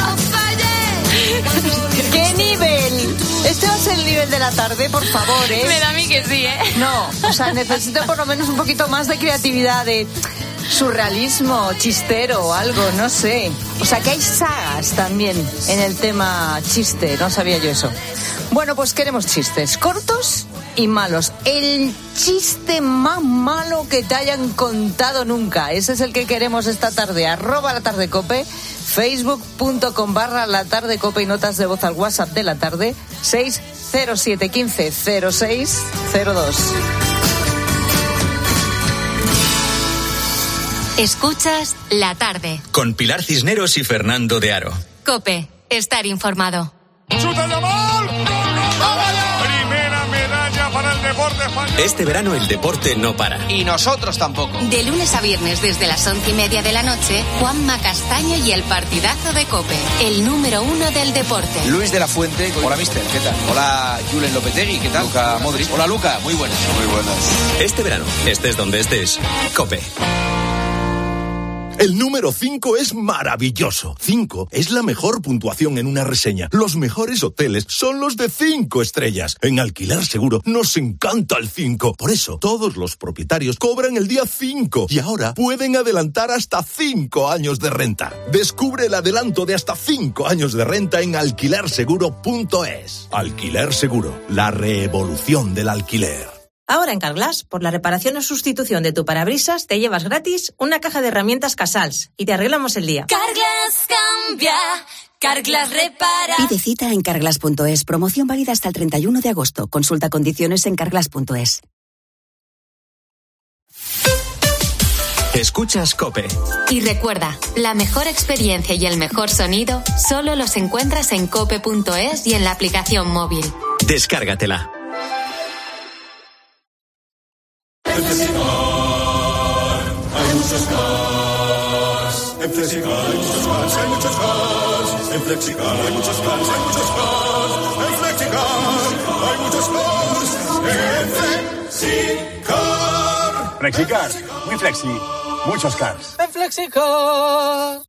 S3: ¡Qué nivel! Este va a ser el nivel de la tarde, por favor, ¿eh?
S17: Me da a mí que sí, ¿eh?
S3: No, o sea, necesito por lo menos un poquito más de creatividad, de surrealismo, chistero o algo, no sé. O sea, que hay sagas también en el tema chiste, no sabía yo eso. Bueno, pues queremos chistes cortos y malos. El chiste más malo que te hayan contado nunca. Ese es el que queremos esta tarde. Arroba la tarde cope, facebook.com barra la tarde cope y notas de voz al WhatsApp de la tarde seis cero siete uno cinco cero seis cero dos.
S2: Escuchas La Tarde.
S12: Con Pilar Cisneros y Fernando de Aro.
S2: COPE. Estar informado.
S21: Primera medalla para el deporte español.
S12: Este verano el deporte no para.
S22: Y nosotros tampoco.
S2: De lunes a viernes desde las once y media de la noche, Juanma Castaño y el partidazo de COPE. El número uno del deporte.
S22: Luis de la Fuente. Hola, mister. ¿Qué tal? Hola, Julen Lopetegui. ¿Qué tal? Luka Modric. Hola, Luca. Muy buenas. Muy buenas.
S12: Este verano, estés donde estés, COPE.
S23: El número cinco es maravilloso. cinco es la mejor puntuación en una reseña. Los mejores hoteles son los de cinco estrellas. En Alquiler Seguro nos encanta el cinco. Por eso, todos los propietarios cobran el día cinco y ahora pueden adelantar hasta cinco años de renta. Descubre el adelanto de hasta cinco años de renta en alquiler seguro punto es. Alquiler Seguro, la revolución del alquiler.
S24: Ahora en Carglass, por la reparación o sustitución de tu parabrisas, te llevas gratis una caja de herramientas Casals y te arreglamos el día.
S25: Carglass cambia, Carglass repara.
S26: Pide cita en carglass punto es. Promoción válida hasta el treinta y uno de agosto. Consulta condiciones en carglass punto es.
S12: Escuchas COPE.
S2: Y recuerda, la mejor experiencia y el mejor sonido solo los encuentras en cope punto es y en la aplicación móvil.
S12: Descárgatela.
S16: En Flexicar hay muchos cars. En Flexicar hay muchos cars, hay muchos cars. En Flexicar hay muchos cars, hay muchos cars. En Flexicar hay muchos cars. En Flexicar.
S27: Flexicar, muy flexi, muchos cars.
S11: En Flexicar.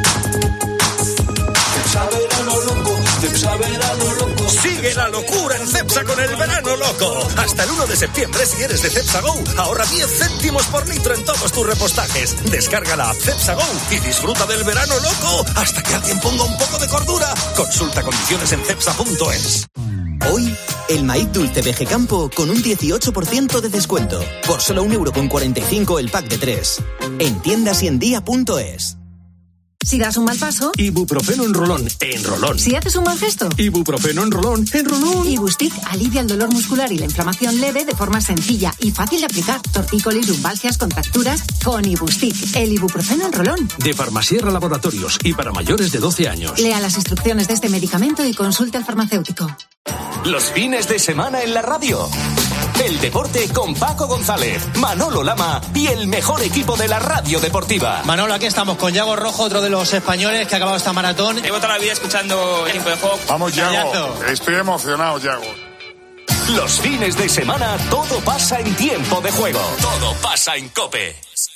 S28: Sigue la locura en Cepsa con el verano loco. Hasta el uno de septiembre, si eres de Cepsa Go, ahorra diez céntimos por litro en todos tus repostajes. Descarga la app Cepsa Go y disfruta del verano loco hasta que alguien ponga un poco de cordura. Consulta condiciones en cepsa punto es.
S29: Hoy, el maíz dulce de Gecampo con un dieciocho por ciento de descuento. Por solo un euro con cuarenta y cinco el pack de tres. En tiendas y en día punto es.
S1: Si das un mal paso,
S28: Ibuprofeno en rolón, en rolón.
S1: Si haces un mal gesto,
S28: Ibuprofeno en rolón, en rolón.
S1: Ibustic alivia el dolor muscular y la inflamación leve de forma sencilla y fácil de aplicar. Tortícolis, lumbalgias, contracturas, con Ibustic, el ibuprofeno en rolón.
S28: De Farmasierra Laboratorios y para mayores de doce años.
S1: Lea las instrucciones de este medicamento y consulte al farmacéutico.
S4: Los fines de semana en la radio. El deporte con Paco González, Manolo Lama y el mejor equipo de la radio deportiva.
S5: Manolo, aquí estamos con Yago Rojo, otro de los españoles que ha acabado esta maratón.
S6: Llevo toda la vida escuchando el tiempo de juego.
S27: Vamos, Yago. Estoy emocionado, Yago.
S4: Los fines de semana todo pasa en tiempo de juego. Todo pasa en COPE.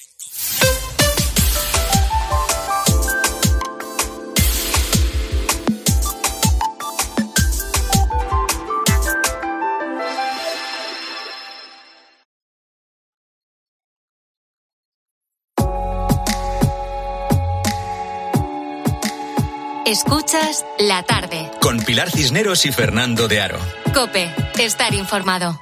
S2: Escuchas La Tarde.
S12: Con Pilar Cisneros y Fernando de Aro.
S2: COPE, estar informado.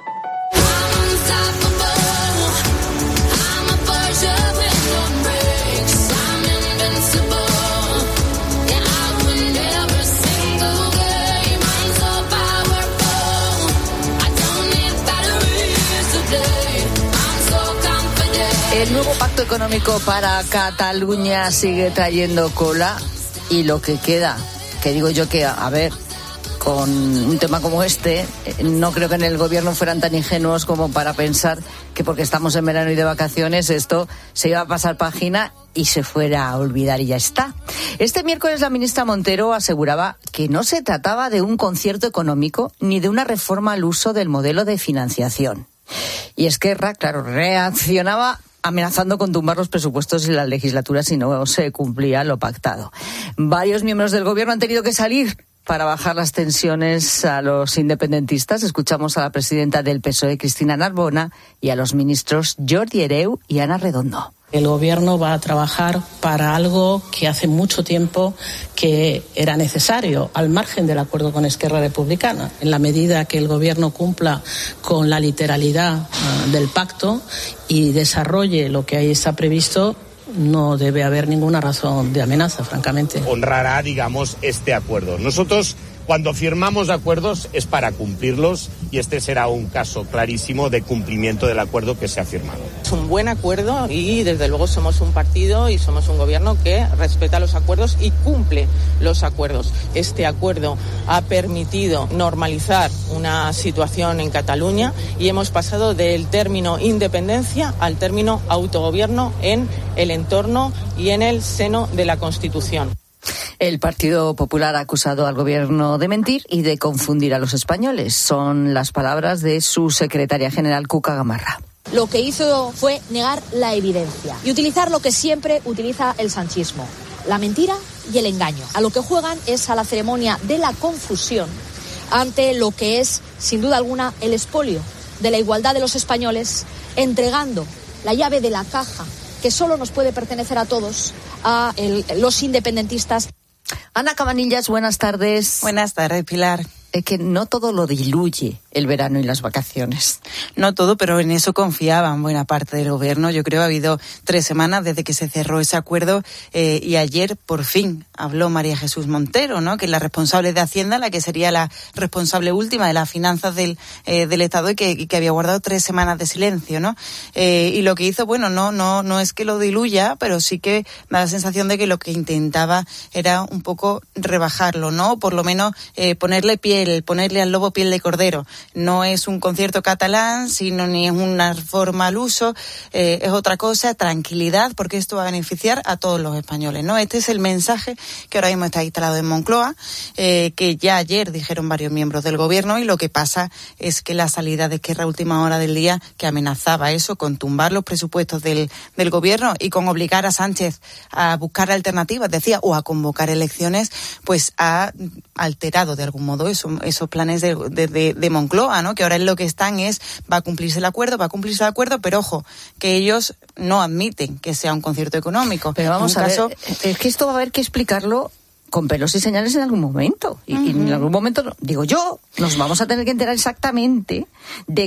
S3: El nuevo pacto económico para Cataluña sigue trayendo cola. Y lo que queda, que digo yo que, a ver, con un tema como este, no creo que en el gobierno fueran tan ingenuos como para pensar que porque estamos en verano y de vacaciones esto se iba a pasar página y se fuera a olvidar y ya está. Este miércoles la ministra Montero aseguraba que no se trataba de un concierto económico ni de una reforma al uso del modelo de financiación. Y Esquerra, claro, reaccionaba amenazando con tumbar los presupuestos de la legislatura si no se cumplía lo pactado. Varios miembros del gobierno han tenido que salir para bajar las tensiones a los independentistas. Escuchamos a la presidenta del P S O E, Cristina Narbona, y a los ministros Jordi Hereu y Ana Redondo.
S7: El gobierno va a trabajar para algo que hace mucho tiempo que era necesario, al margen del acuerdo con Esquerra Republicana. En la medida que el gobierno cumpla con la literalidad uh, del pacto y desarrolle lo que ahí está previsto, no debe haber ninguna razón de amenaza, francamente.
S8: Honrará, digamos, este acuerdo. Nosotros, cuando firmamos acuerdos, es para cumplirlos y este será un caso clarísimo de cumplimiento del acuerdo que se ha firmado.
S9: Es un buen acuerdo y, desde luego, somos un partido y somos un gobierno que respeta los acuerdos y cumple los acuerdos. Este acuerdo ha permitido normalizar una situación en Cataluña y hemos pasado del término independencia al término autogobierno en el entorno y en el seno de la Constitución.
S3: El Partido Popular ha acusado al gobierno de mentir y de confundir a los españoles. Son las palabras de su secretaria general, Cuca Gamarra.
S10: Lo que hizo fue negar la evidencia y utilizar lo que siempre utiliza el sanchismo, la mentira y el engaño. A lo que juegan es a la ceremonia de la confusión ante lo que es, sin duda alguna, el expolio de la igualdad de los españoles, entregando la llave de la caja que solo nos puede pertenecer a todos, a el, los independentistas.
S3: Ana Cabanillas, buenas tardes.
S13: Buenas tardes, Pilar.
S3: Es que no todo lo diluye el verano y las vacaciones.
S13: No todo, pero en eso confiaban buena parte del gobierno. Yo creo que ha habido tres semanas desde que se cerró ese acuerdo eh, y ayer por fin habló María Jesús Montero, ¿no? Que es la responsable de Hacienda, la que sería la responsable última de las finanzas del, eh, del Estado y que, y que había guardado tres semanas de silencio, ¿no? Eh, y lo que hizo, bueno, no, no, no es que lo diluya, pero sí que da la sensación de que lo que intentaba era un poco rebajarlo, ¿no? Por lo menos eh, ponerle piel, ponerle al lobo piel de cordero. No es un concierto catalán, sino ni es una forma al uso, eh, es otra cosa, tranquilidad, porque esto va a beneficiar a todos los españoles, ¿no? Este es el mensaje que ahora mismo está instalado en Moncloa, eh, que ya ayer dijeron varios miembros del gobierno, y lo que pasa es que la salida de Esquerra a última hora del día, que amenazaba eso, con tumbar los presupuestos del, del gobierno y con obligar a Sánchez a buscar alternativas, decía, o a convocar elecciones, pues ha alterado de algún modo eso, esos planes de, de, de, de Moncloa, ¿no? Que ahora es lo que están es, va a cumplirse el acuerdo, va a cumplirse el acuerdo, pero ojo, que ellos no admiten que sea un concierto económico.
S3: Pero vamos a caso... ver, es que esto va a haber que explicarlo con pelos y señales en algún momento. Y, uh-huh. y en algún momento, digo yo, nos vamos a tener que enterar exactamente de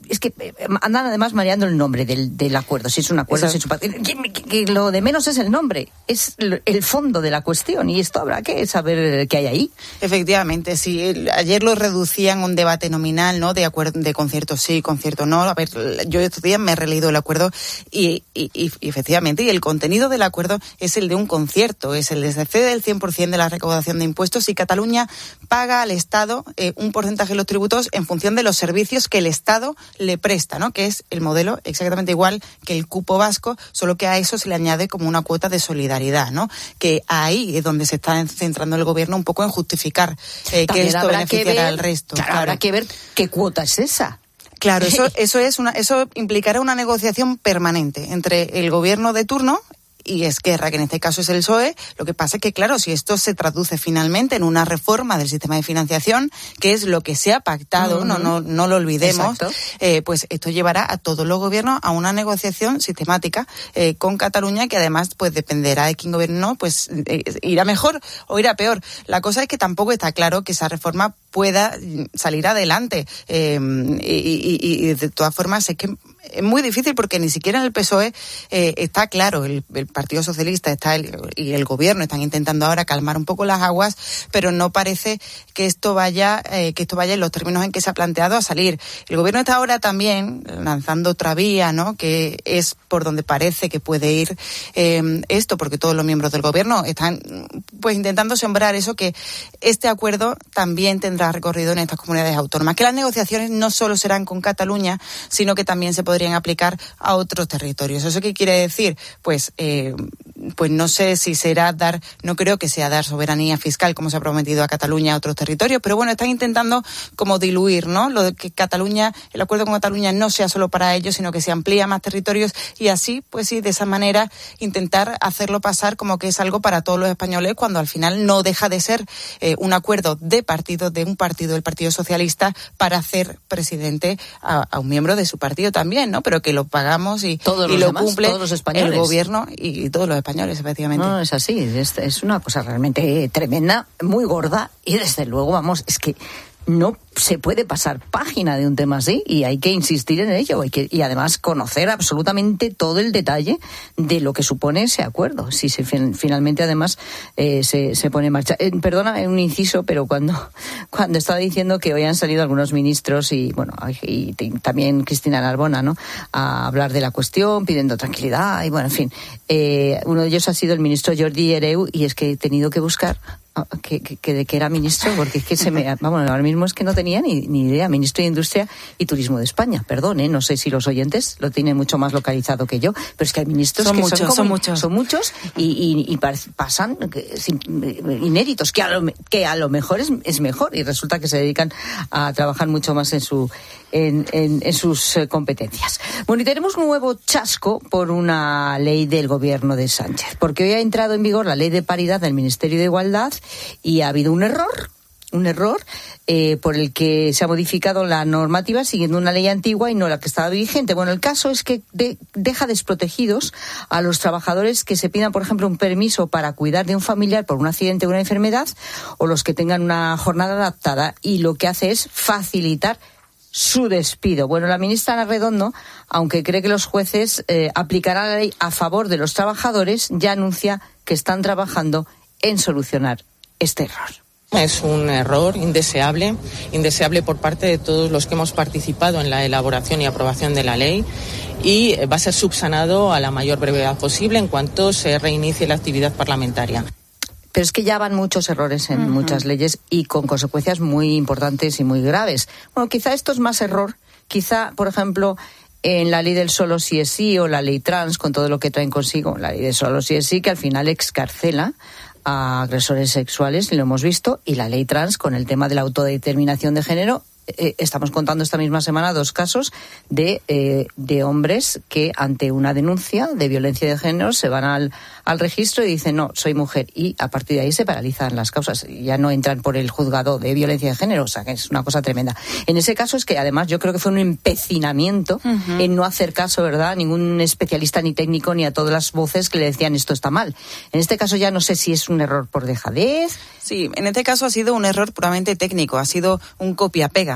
S3: es que andan además mareando el nombre del, del acuerdo, si es un acuerdo, si es un... Que, que, que lo de menos es el nombre, es el fondo de la cuestión, y esto habrá que saber qué hay ahí.
S13: Efectivamente, sí. Ayer lo reducían a un debate nominal, ¿no? De acuerdo, de concierto sí, concierto no. A ver, yo estos días me he releído el acuerdo y, y, y, y efectivamente, y el contenido del acuerdo es el de un concierto, es el de se cede el cien por ciento de la recaudación de impuestos y Cataluña paga al Estado eh, un porcentaje de los tributos en función de los servicios que el Estado le presta, ¿no? Que es el modelo exactamente igual que el cupo vasco, solo que a eso se le añade como una cuota de solidaridad, ¿no? Que ahí es donde se está centrando el gobierno un poco en justificar eh, que esto beneficiará al resto.
S3: Claro, claro, habrá que ver qué cuota es esa.
S13: Claro, eso, eso es una, eso implicará una negociación permanente entre el gobierno de turno y Esquerra, que en este caso es el P S O E. Lo que pasa es que, claro, si esto se traduce finalmente en una reforma del sistema de financiación, que es lo que se ha pactado, uh-huh. no, no, no lo olvidemos, eh, pues esto llevará a todos los gobiernos a una negociación sistemática eh, con Cataluña, que además pues dependerá de quién gobierne, pues eh, irá mejor o irá peor. La cosa es que tampoco está claro que esa reforma pueda salir adelante eh, y, y, y de todas formas es que es muy difícil porque ni siquiera en el P S O E eh, está claro, el, el Partido Socialista está el, y el Gobierno están intentando ahora calmar un poco las aguas, pero no parece que esto vaya eh, que esto vaya en los términos en que se ha planteado a salir. El Gobierno está ahora también lanzando otra vía, ¿no? Que es por donde parece que puede ir eh, esto, porque todos los miembros del Gobierno están pues intentando sembrar eso, que este acuerdo también tendrá recorrido en estas comunidades autónomas, que las negociaciones no solo serán con Cataluña, sino que también se podrían aplicar a otros territorios. ¿Eso qué quiere decir? Pues eh, pues no sé si será dar, no creo que sea dar soberanía fiscal como se ha prometido a Cataluña a otros territorios, pero bueno, están intentando como diluir, ¿no? Lo de que Cataluña, el acuerdo con Cataluña no sea solo para ellos, sino que se amplía a más territorios y así, pues sí, de esa manera intentar hacerlo pasar como que es algo para todos los españoles, cuando al final no deja de ser eh, un acuerdo de partido, de un partido, el Partido Socialista, para hacer presidente a, a un miembro de su partido también, ¿no? Pero que lo pagamos y,
S3: todos
S13: y
S3: los
S13: lo
S3: demás,
S13: cumple
S3: todos los españoles.
S13: El gobierno y, y todos los españoles, efectivamente.
S3: No, es así, es, es una cosa realmente tremenda, muy gorda y desde luego, vamos, es que no se puede pasar página de un tema así y hay que insistir en ello hay que, y además conocer absolutamente todo el detalle de lo que supone ese acuerdo, si se finalmente además eh, se, se pone en marcha. Eh, perdona, un inciso, pero cuando, cuando estaba diciendo que hoy han salido algunos ministros y bueno y, y también Cristina Narbona, ¿no?, a hablar de la cuestión, pidiendo tranquilidad y bueno, en fin, eh, uno de ellos ha sido el ministro Jordi Hereu y es que he tenido que buscar Que, que, que de que era ministro, porque es que se me, vamos, ahora mismo es que no tenía ni, ni idea. Ministro de Industria y Turismo de España, perdón, ¿eh? No sé si los oyentes lo tienen mucho más localizado que yo, pero es que hay ministros
S13: son
S3: que
S13: muchos,
S3: son, como,
S13: son muchos,
S3: son muchos y, y, y pasan sin, inéditos, que a lo, que a lo mejor es, es mejor y resulta que se dedican a trabajar mucho más en su en, en, en sus competencias. Bueno, y tenemos un nuevo chasco por una ley del gobierno de Sánchez, porque hoy ha entrado en vigor la ley de paridad del Ministerio de Igualdad y ha habido un error, un error eh, por el que se ha modificado la normativa siguiendo una ley antigua y no la que estaba vigente. Bueno, el caso es que de, deja desprotegidos a los trabajadores que se pidan, por ejemplo, un permiso para cuidar de un familiar por un accidente o una enfermedad, o los que tengan una jornada adaptada, y lo que hace es facilitar su despido. Bueno, la ministra Ana Redondo, aunque cree que los jueces eh, aplicarán la ley a favor de los trabajadores, ya anuncia que están trabajando en solucionar este error.
S9: Es un error indeseable, indeseable por parte de todos los que hemos participado en la elaboración y aprobación de la ley, y va a ser subsanado a la mayor brevedad posible en cuanto se reinicie la actividad parlamentaria.
S3: Pero es que ya van muchos errores en uh-huh. muchas leyes y con consecuencias muy importantes y muy graves. Bueno, quizá esto es más error. Quizá, por ejemplo, en la ley del solo sí es sí o la ley trans, con todo lo que traen consigo, la ley del solo sí es sí, que al final excarcela a agresores sexuales, lo hemos visto, y la ley trans con el tema de la autodeterminación de género. Eh, estamos contando esta misma semana dos casos de, eh, de hombres que ante una denuncia de violencia de género se van al, al registro y dicen no, soy mujer, y a partir de ahí se paralizan las causas, ya no entran por el juzgado de violencia de género, o sea que es una cosa tremenda. En ese caso es que además yo creo que fue un empecinamiento uh-huh. en no hacer caso, ¿verdad?, a ningún especialista ni técnico ni a todas las voces que le decían esto está mal. En este caso ya no sé si es un error por dejadez.
S13: Sí, en este caso ha sido un error puramente técnico, ha sido un copia-pega,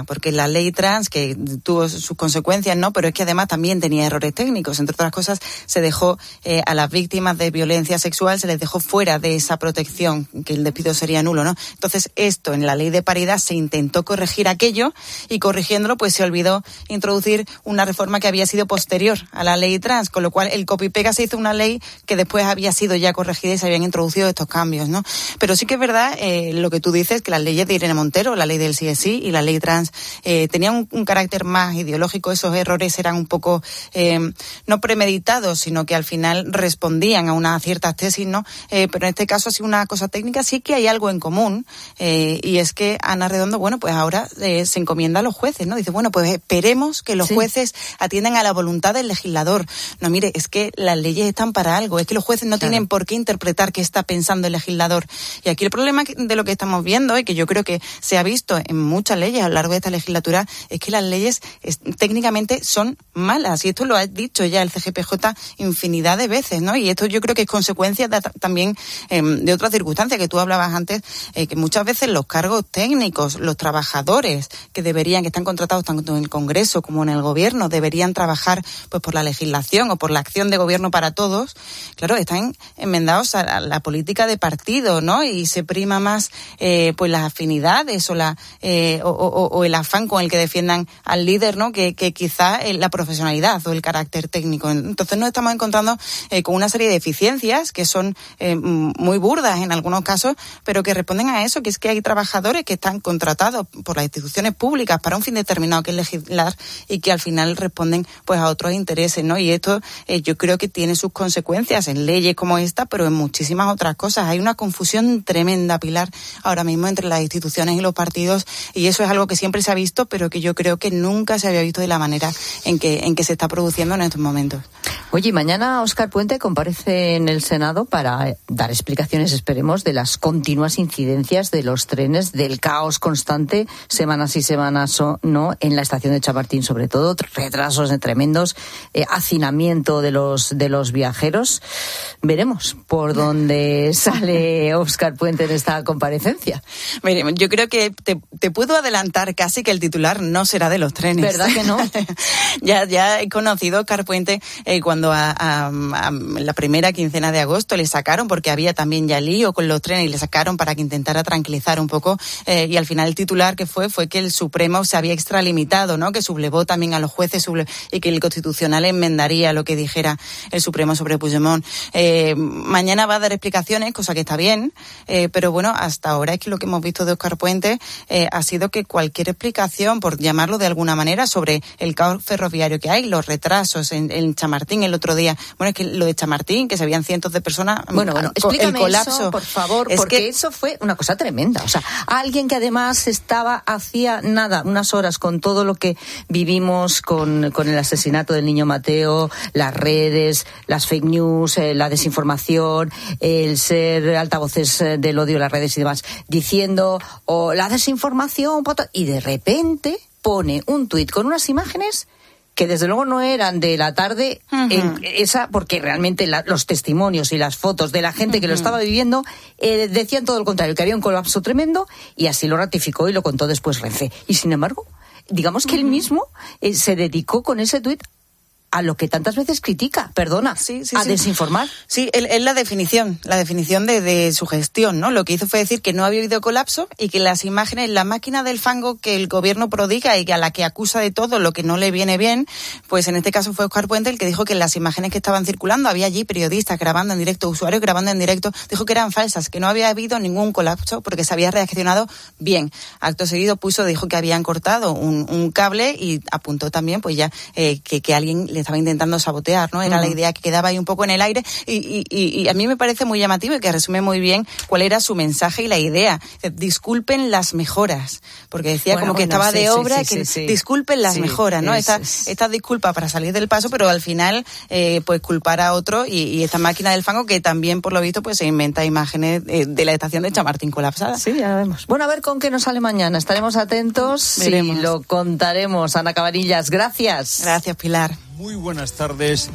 S13: porque la ley trans, que tuvo sus consecuencias, ¿no? Pero es que además también tenía errores técnicos. Entre otras cosas, se dejó eh, a las víctimas de violencia sexual, se les dejó fuera de esa protección, que el despido sería nulo, ¿no? Entonces, esto en la ley de paridad se intentó corregir aquello y corrigiéndolo, pues se olvidó introducir una reforma que había sido posterior a la ley trans, con lo cual el copy-pega se hizo una ley que después había sido ya corregida y se habían introducido estos cambios, ¿no? Pero sí que es verdad eh, lo que tú dices, que las leyes de Irene Montero, la ley del sí es sí y la ley trans eh, tenían un, un carácter más ideológico. Esos errores eran un poco eh, no premeditados, sino que al final respondían a unas ciertas tesis, ¿no? Eh, pero en este caso ha sido una cosa técnica. Sí que hay algo en común eh, y es que Ana Redondo, bueno, pues ahora eh, se encomienda a los jueces, ¿no? Dice, bueno, pues esperemos que los sí. jueces atiendan a la voluntad del legislador. No, mire, es que las leyes están para algo, es que los jueces no claro. tienen por qué interpretar qué está pensando el legislador. Y aquí el problema de lo que estamos viendo y que yo creo que se ha visto en muchas leyes a lo largo de esta legislatura es que las leyes es, técnicamente son malas, y esto lo ha dicho ya el C G P J infinidad de veces, ¿no? Y esto yo creo que es consecuencia de, también eh, de otras circunstancias que tú hablabas antes, eh, que muchas veces los cargos técnicos, los trabajadores que deberían, que están contratados tanto en el Congreso como en el Gobierno, deberían trabajar pues por la legislación o por la acción de gobierno para todos, claro, están enmendados a la política de partido, ¿no? Y se prima más eh, pues las afinidades o la eh, o, o, o el afán con el que defiendan al líder, ¿no? Que, que quizá eh, la profesionalidad o el carácter técnico. Entonces nos estamos encontrando eh, con una serie de deficiencias que son eh, muy burdas en algunos casos, pero que responden a eso, que es que hay trabajadores que están contratados por las instituciones públicas para un fin determinado, que es legislar, y que al final responden pues a otros intereses, ¿no? Y esto eh, yo creo que tiene sus consecuencias en leyes como esta, pero en muchísimas otras cosas. Hay una confusión tremenda, Pilar, ahora mismo entre las instituciones y los partidos, y eso es algo que siempre se ha visto, pero que yo creo que nunca se había visto de la manera en que, en que se está produciendo en estos momentos.
S3: Oye, mañana Óscar Puente comparece en el Senado para dar explicaciones, esperemos, de las continuas incidencias de los trenes, del caos constante, semanas y semanas o no, en la estación de Chamartín, sobre todo, retrasos de tremendos, eh, hacinamiento de los de los viajeros. Veremos por dónde sale Óscar Puente en esta comparecencia.
S13: Veremos. Yo creo que te, te puedo adelantar casi que el titular no será de los trenes.
S3: ¿Verdad que no?
S13: ya, ya he conocido a Óscar Puente eh, cuando a, a, a la primera quincena de agosto le sacaron, porque había también ya lío con los trenes, y le sacaron para que intentara tranquilizar un poco, eh, y al final el titular que fue fue que el Supremo se había extralimitado, ¿no? Que sublevó también a los jueces suble- y que el Constitucional enmendaría lo que dijera el Supremo sobre Puigdemont. Eh, mañana va a dar explicaciones, cosa que está bien, eh, pero bueno, hasta ahora es que lo que hemos visto de Óscar Puente eh, ha sido que cualquier explicación, por llamarlo de alguna manera, sobre el caos ferroviario que hay, los retrasos en, en Chamartín el otro día, bueno, es que lo de Chamartín, que se habían cientos de personas,
S3: bueno, bueno, explícame
S13: el colapso,
S3: eso, por favor,
S13: es
S3: porque
S13: que
S3: eso fue una cosa tremenda. O sea, alguien que además estaba hacía nada, unas horas, con todo lo que vivimos con, con el asesinato del niño Mateo, las redes, las fake news, eh, la desinformación, el ser altavoces del odio en las redes y demás, diciendo oh, la desinformación, y de repente pone un tuit con unas imágenes que desde luego no eran de la tarde, uh-huh. en esa, porque realmente la, los testimonios y las fotos de la gente uh-huh. que lo estaba viviendo eh, decían todo lo contrario, que había un colapso tremendo, y así lo ratificó y lo contó después Renfe. Y sin embargo, digamos que uh-huh. él mismo eh, se dedicó con ese tuit a lo que tantas veces critica, perdona,
S13: sí, sí,
S3: a
S13: sí.
S3: desinformar.
S13: Sí, es la definición, la definición de, de su gestión, ¿no? Lo que hizo fue decir que no había habido colapso y que las imágenes, la máquina del fango que el gobierno prodiga y a la que acusa de todo lo que no le viene bien, pues en este caso fue Óscar Puente el que dijo que en las imágenes que estaban circulando había allí periodistas grabando en directo, usuarios grabando en directo, dijo que eran falsas, que no había habido ningún colapso porque se había reaccionado bien. Acto seguido puso, dijo que habían cortado un, un cable y apuntó también pues ya eh, que, que alguien le estaba intentando sabotear, ¿no? Era uh-huh. la idea que quedaba ahí un poco en el aire y, y, y, y a mí me parece muy llamativo y que resume muy bien cuál era su mensaje y la idea. Disculpen las mejoras, porque decía bueno, como que bueno, estaba sí, de obra, sí, sí, que sí, sí. disculpen las sí, mejoras, ¿no? Esta, esta disculpa para salir del paso, pero al final eh, pues culpar a otro y, y esta máquina del fango que también por lo visto pues se inventa imágenes eh, de la estación de Chamartín colapsada.
S3: Sí, ya lo vemos. Bueno, a ver con qué nos sale mañana. Estaremos atentos y lo contaremos. Ana Cabanillas, gracias.
S13: Gracias, Pilar.
S14: Muy buenas tardes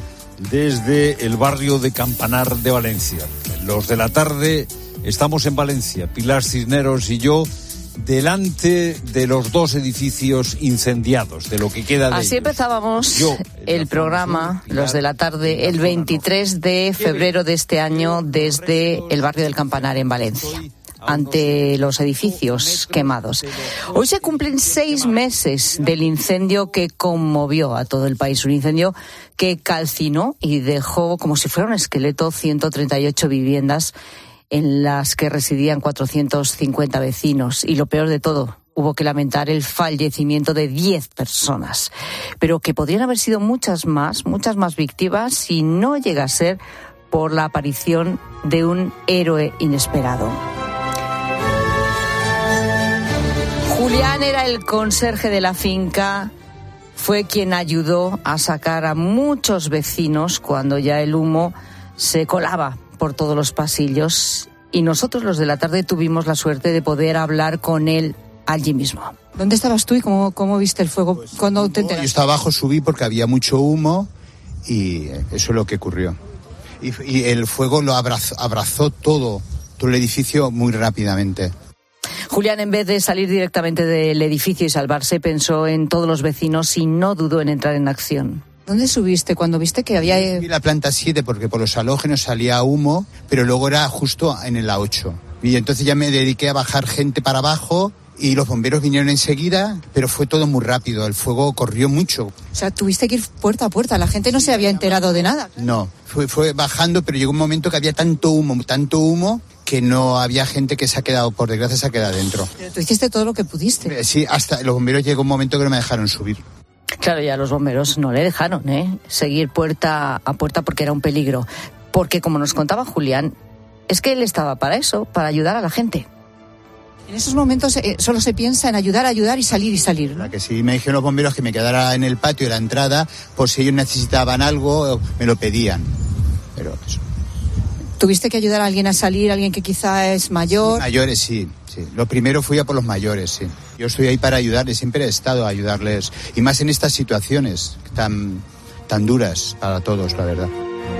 S14: desde el barrio de Campanar de Valencia. Los de la tarde estamos en Valencia, Pilar Cisneros y yo, delante de los dos edificios incendiados, de lo que queda de
S3: Así
S14: ellos.
S3: empezábamos
S14: Yo,
S3: el programa, los de la tarde, el veintitrés de febrero de este año, desde el barrio del Campanar en Valencia, ante los edificios quemados. Hoy se cumplen seis meses del incendio que conmovió a todo el país, un incendio que calcinó y dejó como si fuera un esqueleto ciento treinta y ocho viviendas en las que residían cuatrocientos cincuenta vecinos. Y lo peor de todo, hubo que lamentar el fallecimiento de diez personas, pero que podrían haber sido muchas más, muchas más víctimas si no llega a ser por la aparición de un héroe inesperado. Julián era el conserje de la finca, fue quien ayudó a sacar a muchos vecinos cuando ya el humo se colaba por todos los pasillos, y nosotros los de la tarde tuvimos la suerte de poder hablar con él allí mismo.
S15: ¿Dónde estabas tú y cómo, cómo viste el fuego pues, cuando te enteraste?
S17: Yo estaba abajo, subí porque había mucho humo y eso es lo que ocurrió. Y, y el fuego lo abrazó, abrazó todo, todo el edificio muy rápidamente.
S3: Julián, en vez de salir directamente del edificio y salvarse, pensó en todos los vecinos y no dudó en entrar en acción.
S15: ¿Dónde subiste cuando viste que había...?
S17: Subí la planta siete porque por los halógenos salía humo, pero luego era justo en la ocho. Y entonces ya me dediqué a bajar gente para abajo y los bomberos vinieron enseguida, pero fue todo muy rápido, el fuego corrió mucho.
S15: O sea, tuviste que ir puerta a puerta, la gente no se había enterado de nada.
S17: No, fue, fue bajando, pero llegó un momento que había tanto humo, tanto humo, que no había gente que se ha quedado, por desgracia, se ha quedado dentro.
S15: Pero tú hiciste todo lo que pudiste.
S17: Sí, hasta los bomberos llegó un momento que no me dejaron subir.
S3: Claro, ya los bomberos no le dejaron ¿eh? seguir puerta a puerta porque era un peligro. Porque, como nos contaba Julián, es que él estaba para eso, para ayudar a la gente.
S15: En esos momentos eh, solo se piensa en ayudar, ayudar y salir y salir, ¿no?
S17: Que sí, me dijeron los bomberos que me quedara en el patio de la entrada por si ellos necesitaban algo, me lo pedían. Pero eso.
S15: ¿Tuviste que ayudar a alguien a salir, alguien que quizá es mayor?
S17: Mayores, sí, sí. Lo primero fui a por los mayores, sí. Yo estoy ahí para ayudarles, siempre he estado a ayudarles. Y más en estas situaciones tan, tan duras para todos, la verdad.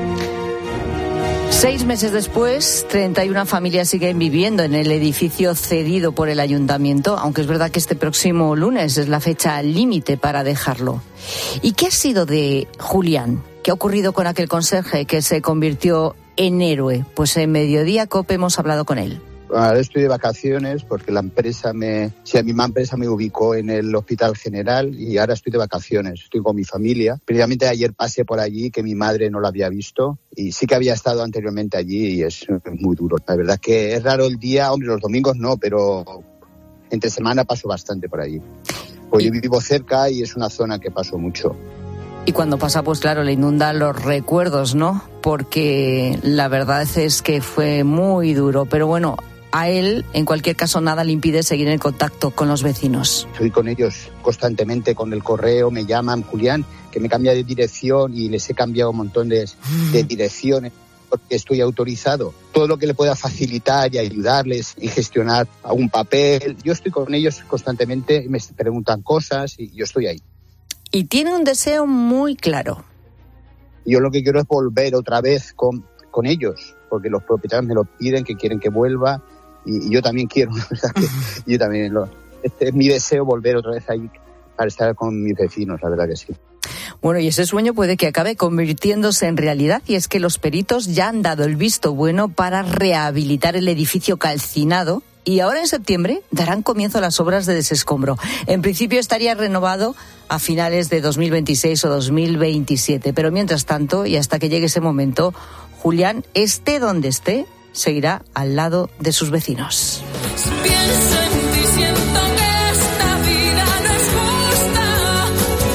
S3: Seis meses después, treinta y una familias siguen viviendo en el edificio cedido por el ayuntamiento, aunque es verdad que este próximo lunes es la fecha límite para dejarlo. ¿Y qué ha sido de Julián? ¿Qué ha ocurrido con aquel conserje que se convirtió en héroe? Pues en Mediodía COPE hemos hablado con él.
S17: Ahora estoy de vacaciones porque la empresa me, sí, a mi empresa me ubicó en el Hospital General y ahora estoy de vacaciones, estoy con mi familia. Precisamente ayer pasé por allí que mi madre no la había visto y sí que había estado anteriormente allí y es muy duro. La verdad que es raro el día, hombre, los domingos no, pero entre semana paso bastante por allí. Pues yo vivo cerca y es una zona que paso mucho.
S3: Y cuando pasa, pues claro, le inundan los recuerdos, ¿no? Porque la verdad es que fue muy duro, pero bueno, a él, en cualquier caso, nada le impide seguir en contacto con los vecinos.
S17: Estoy con ellos constantemente con el correo, me llaman, Julián, que me cambia de dirección y les he cambiado un montón de, de direcciones porque estoy autorizado. Todo lo que le pueda facilitar y ayudarles y gestionar algún papel. Yo estoy con ellos constantemente, me preguntan cosas y yo estoy ahí.
S3: Y tiene un deseo muy claro.
S17: Yo lo que quiero es volver otra vez con, con ellos, porque los propietarios me lo piden, que quieren que vuelva. Y, y yo también quiero, o sea, que yo también lo, este es mi deseo, volver otra vez ahí para estar con mis vecinos, la verdad que sí.
S3: Bueno, y ese sueño puede que acabe convirtiéndose en realidad, y es que los peritos ya han dado el visto bueno para rehabilitar el edificio calcinado y ahora en septiembre darán comienzo a las obras de desescombro. En principio estaría renovado a finales de dos mil veintiséis o dos mil veintisiete, pero mientras tanto, y hasta que llegue ese momento, Julián, esté donde esté, seguirá al lado de sus vecinos.
S25: Pienso en ti, siento que esta vida no es justa.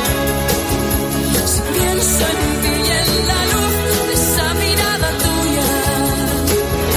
S25: Si pienso en ti y en la luz de esa mirada tuya.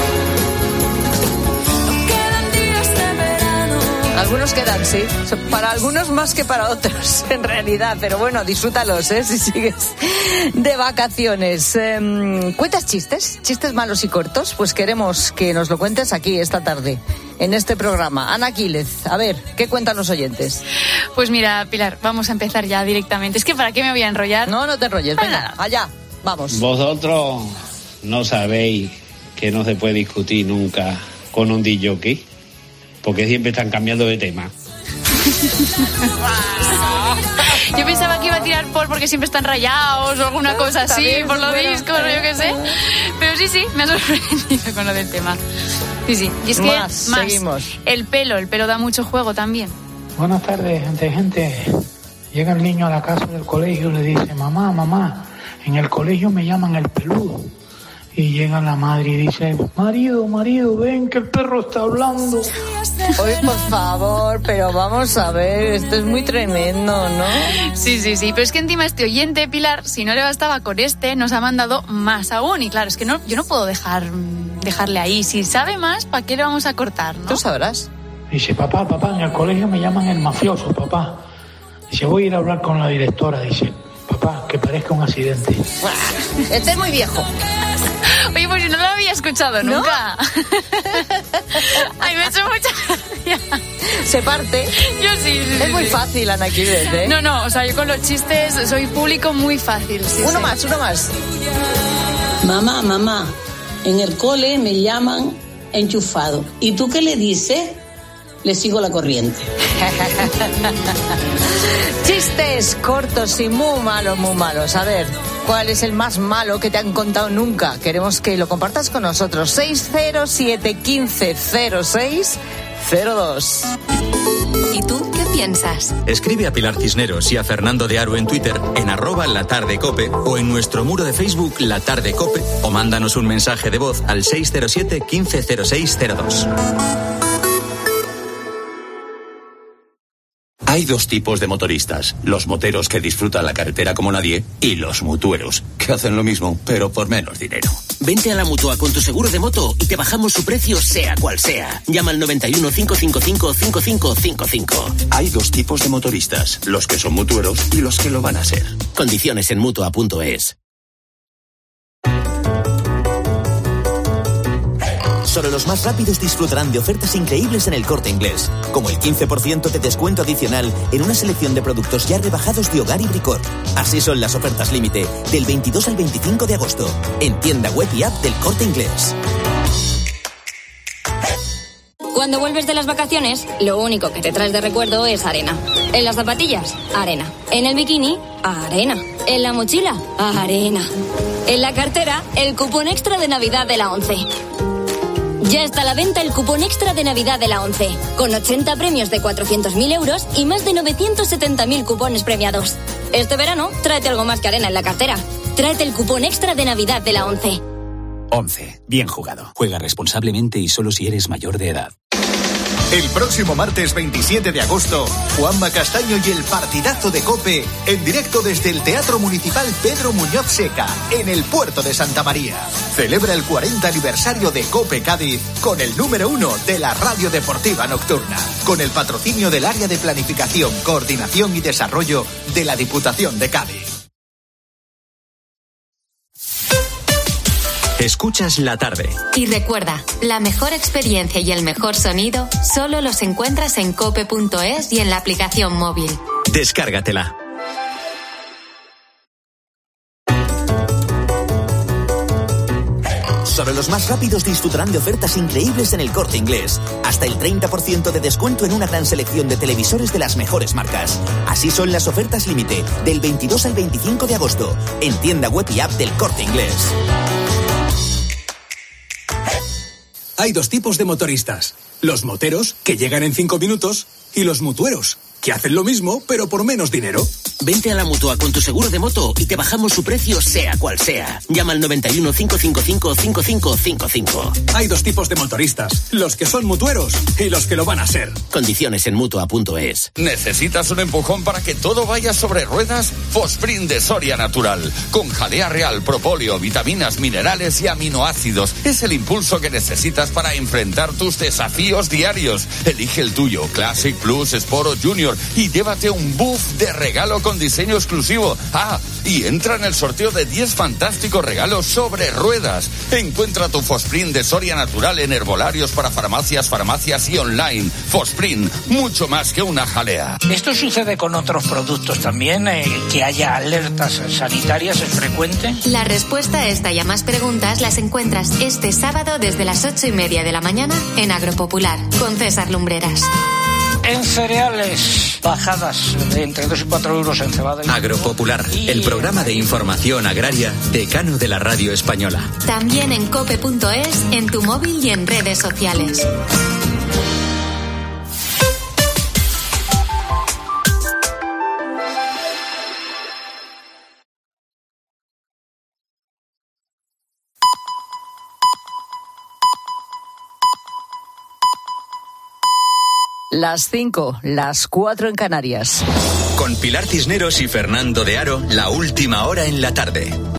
S25: No quedan días de verano.
S3: Algunos quedan, sí. Para algunos más que para otros, en realidad. Pero bueno, disfrútalos, ¿eh? Si sigues de vacaciones. Eh, ¿Cuentas chistes? ¿Chistes malos y cortos? Pues queremos que nos lo cuentes aquí esta tarde, en este programa. Ana Quílez, a ver, ¿qué cuentan los oyentes?
S18: Pues mira, Pilar, vamos a empezar ya directamente. Es que ¿para qué me voy a enrollar?
S3: No, no te enrolles, venga,
S18: nada.
S3: Allá, vamos.
S19: Vosotros no sabéis que no se puede discutir nunca con un disc jockey.
S11: porque siempre están cambiando de tema.
S18: Yo pensaba que iba a tirar por porque siempre están rayados o alguna cosa así,
S3: También,
S18: por los
S3: bueno,
S18: discos o yo qué sé. Pero sí, sí, me ha sorprendido con lo del tema. Sí, sí. Y es que
S3: Más,
S18: más
S3: seguimos.
S18: el pelo, el pelo da mucho juego también.
S16: Buenas tardes, gente, gente. Llega el niño a la casa del colegio y le dice, mamá, mamá, en el colegio me llaman el peludo. Y llega la madre y dice, marido, marido, ven que el perro está hablando.
S3: Oye, por favor, pero vamos a ver, esto es muy tremendo, ¿no?
S18: Sí, sí, sí, pero es que encima este oyente, Pilar, si no le bastaba con este, nos ha mandado más aún. Y claro, es que no, yo no puedo dejar dejarle ahí. Si sabe más, ¿para qué le vamos a cortar, no?
S3: Tú sabrás.
S16: Dice, papá, papá, en el colegio me llaman el mafioso, papá. Dice, voy a ir a hablar con la directora. Dice, papá, que parezca un accidente.
S3: Este es muy viejo.
S18: Oye, pues yo no lo había escuchado
S3: ¿No?
S18: nunca. Ay, me ha hecho mucha gracia.
S3: Se parte.
S18: Yo sí, sí,
S3: Es
S18: sí,
S3: muy
S18: sí.
S3: fácil, Ana Quiles, ¿eh?
S18: No, no, o sea, yo con los chistes soy público muy fácil. Sí,
S3: uno
S18: sí.
S3: más, uno más.
S19: Mamá, mamá, en el cole me llaman enchufado. ¿Y tú qué le dices? Le sigo la corriente.
S3: Chistes cortos y muy malos, muy malos. A ver, ¿cuál es el más malo que te han contado nunca? Queremos que lo compartas con nosotros. seis cero siete uno cinco cero seis cero dos.
S2: ¿Y tú qué piensas?
S12: Escribe a Pilar Cisneros y a Fernando de Aro en Twitter, en arroba La Tarde Cope, o en nuestro muro de Facebook La Tarde Cope, o mándanos un mensaje de voz al seis cero siete uno cinco cero seis cero dos.
S20: Hay dos tipos de motoristas, los moteros que disfrutan la carretera como nadie y los mutueros, que hacen lo mismo, pero por menos dinero.
S29: Vente a la Mutua con tu seguro de moto y te bajamos su precio sea cual sea. Llama al noventa y uno, cinco cinco cinco, cinco cinco cinco cinco.
S20: Hay dos tipos de motoristas, los que son mutueros y los que lo van a ser.
S29: Condiciones en Mutua punto es. Solo los más rápidos disfrutarán de ofertas increíbles en El Corte Inglés, como el quince por ciento de descuento adicional en una selección de productos ya rebajados de hogar y bricor. Así son las ofertas límite del veintidós al veinticinco de agosto, en tienda web y app del Corte Inglés.
S21: Cuando vuelves de las vacaciones, lo único que te traes de recuerdo es arena. En las zapatillas, arena. En el bikini, arena. En la mochila, arena. En la cartera, el cupón extra de Navidad de la ONCE. Ya está a la venta el cupón extra de Navidad de la ONCE, con ochenta premios de cuatrocientos mil euros y más de novecientos setenta mil cupones premiados. Este verano, tráete algo más que arena en la cartera. Tráete el cupón extra de Navidad de la ONCE.
S22: ONCE. Bien jugado. Juega responsablemente y solo si eres mayor de edad.
S23: El próximo martes veintisiete de agosto, Juanma Castaño y el partidazo de COPE en directo desde el Teatro Municipal Pedro Muñoz Seca, en el puerto de Santa María. Celebra el cuarenta aniversario de COPE Cádiz con el número uno de la radio deportiva nocturna, con el patrocinio del Área de Planificación, Coordinación y Desarrollo de la Diputación de Cádiz.
S12: Escuchas La Tarde.
S2: Y recuerda, la mejor experiencia y el mejor sonido solo los encuentras en cope punto es y en la aplicación móvil.
S12: Descárgatela.
S29: Solo los más rápidos disfrutarán de ofertas increíbles en El Corte Inglés. Hasta el treinta por ciento de descuento en una gran selección de televisores de las mejores marcas. Así son las ofertas límite del veintidós al veinticinco de agosto, en tienda web y app del Corte Inglés.
S24: Hay dos tipos de motoristas. Los moteros, que llegan en cinco minutos, y los mutueros, que hacen lo mismo, pero por menos dinero.
S29: Vente a la Mutua con tu seguro de moto y te bajamos su precio sea cual sea. Llama al noventa y uno, cinco cinco cinco, cinco cinco cinco cinco.
S24: Hay dos tipos de motoristas, los que son mutueros y los que lo van a ser.
S29: Condiciones en Mutua punto es.
S28: ¿Necesitas un empujón para que todo vaya sobre ruedas? Fosprint de Soria Natural, con jalea real, propóleo, vitaminas, minerales y aminoácidos. Es el impulso que necesitas para enfrentar tus desafíos diarios. Elige el tuyo, Classic, Plus, Sport o Junior, y llévate un buff de regalo con
S1: con diseño exclusivo. Ah, y entra en el sorteo de diez fantásticos regalos sobre ruedas. Encuentra tu Fosprin de Soria Natural en herbolarios para farmacias, farmacias y online. Fosprin, mucho más que una jalea.
S4: ¿Esto sucede con otros productos también? Eh, ¿Que haya alertas sanitarias es frecuente?
S2: La respuesta a esta y a más preguntas las encuentras este sábado desde las ocho y media de la mañana en Agropopular, con César Lumbreras.
S4: En cereales, bajadas de entre dos y cuatro euros en cebada.
S12: Agropopular, el programa de información agraria decano de la radio española.
S2: También en cope punto es, en tu móvil y en redes sociales.
S3: Las cinco, las cuatro en Canarias.
S12: Con Pilar Cisneros y Fernando de Aro, la última hora en la tarde.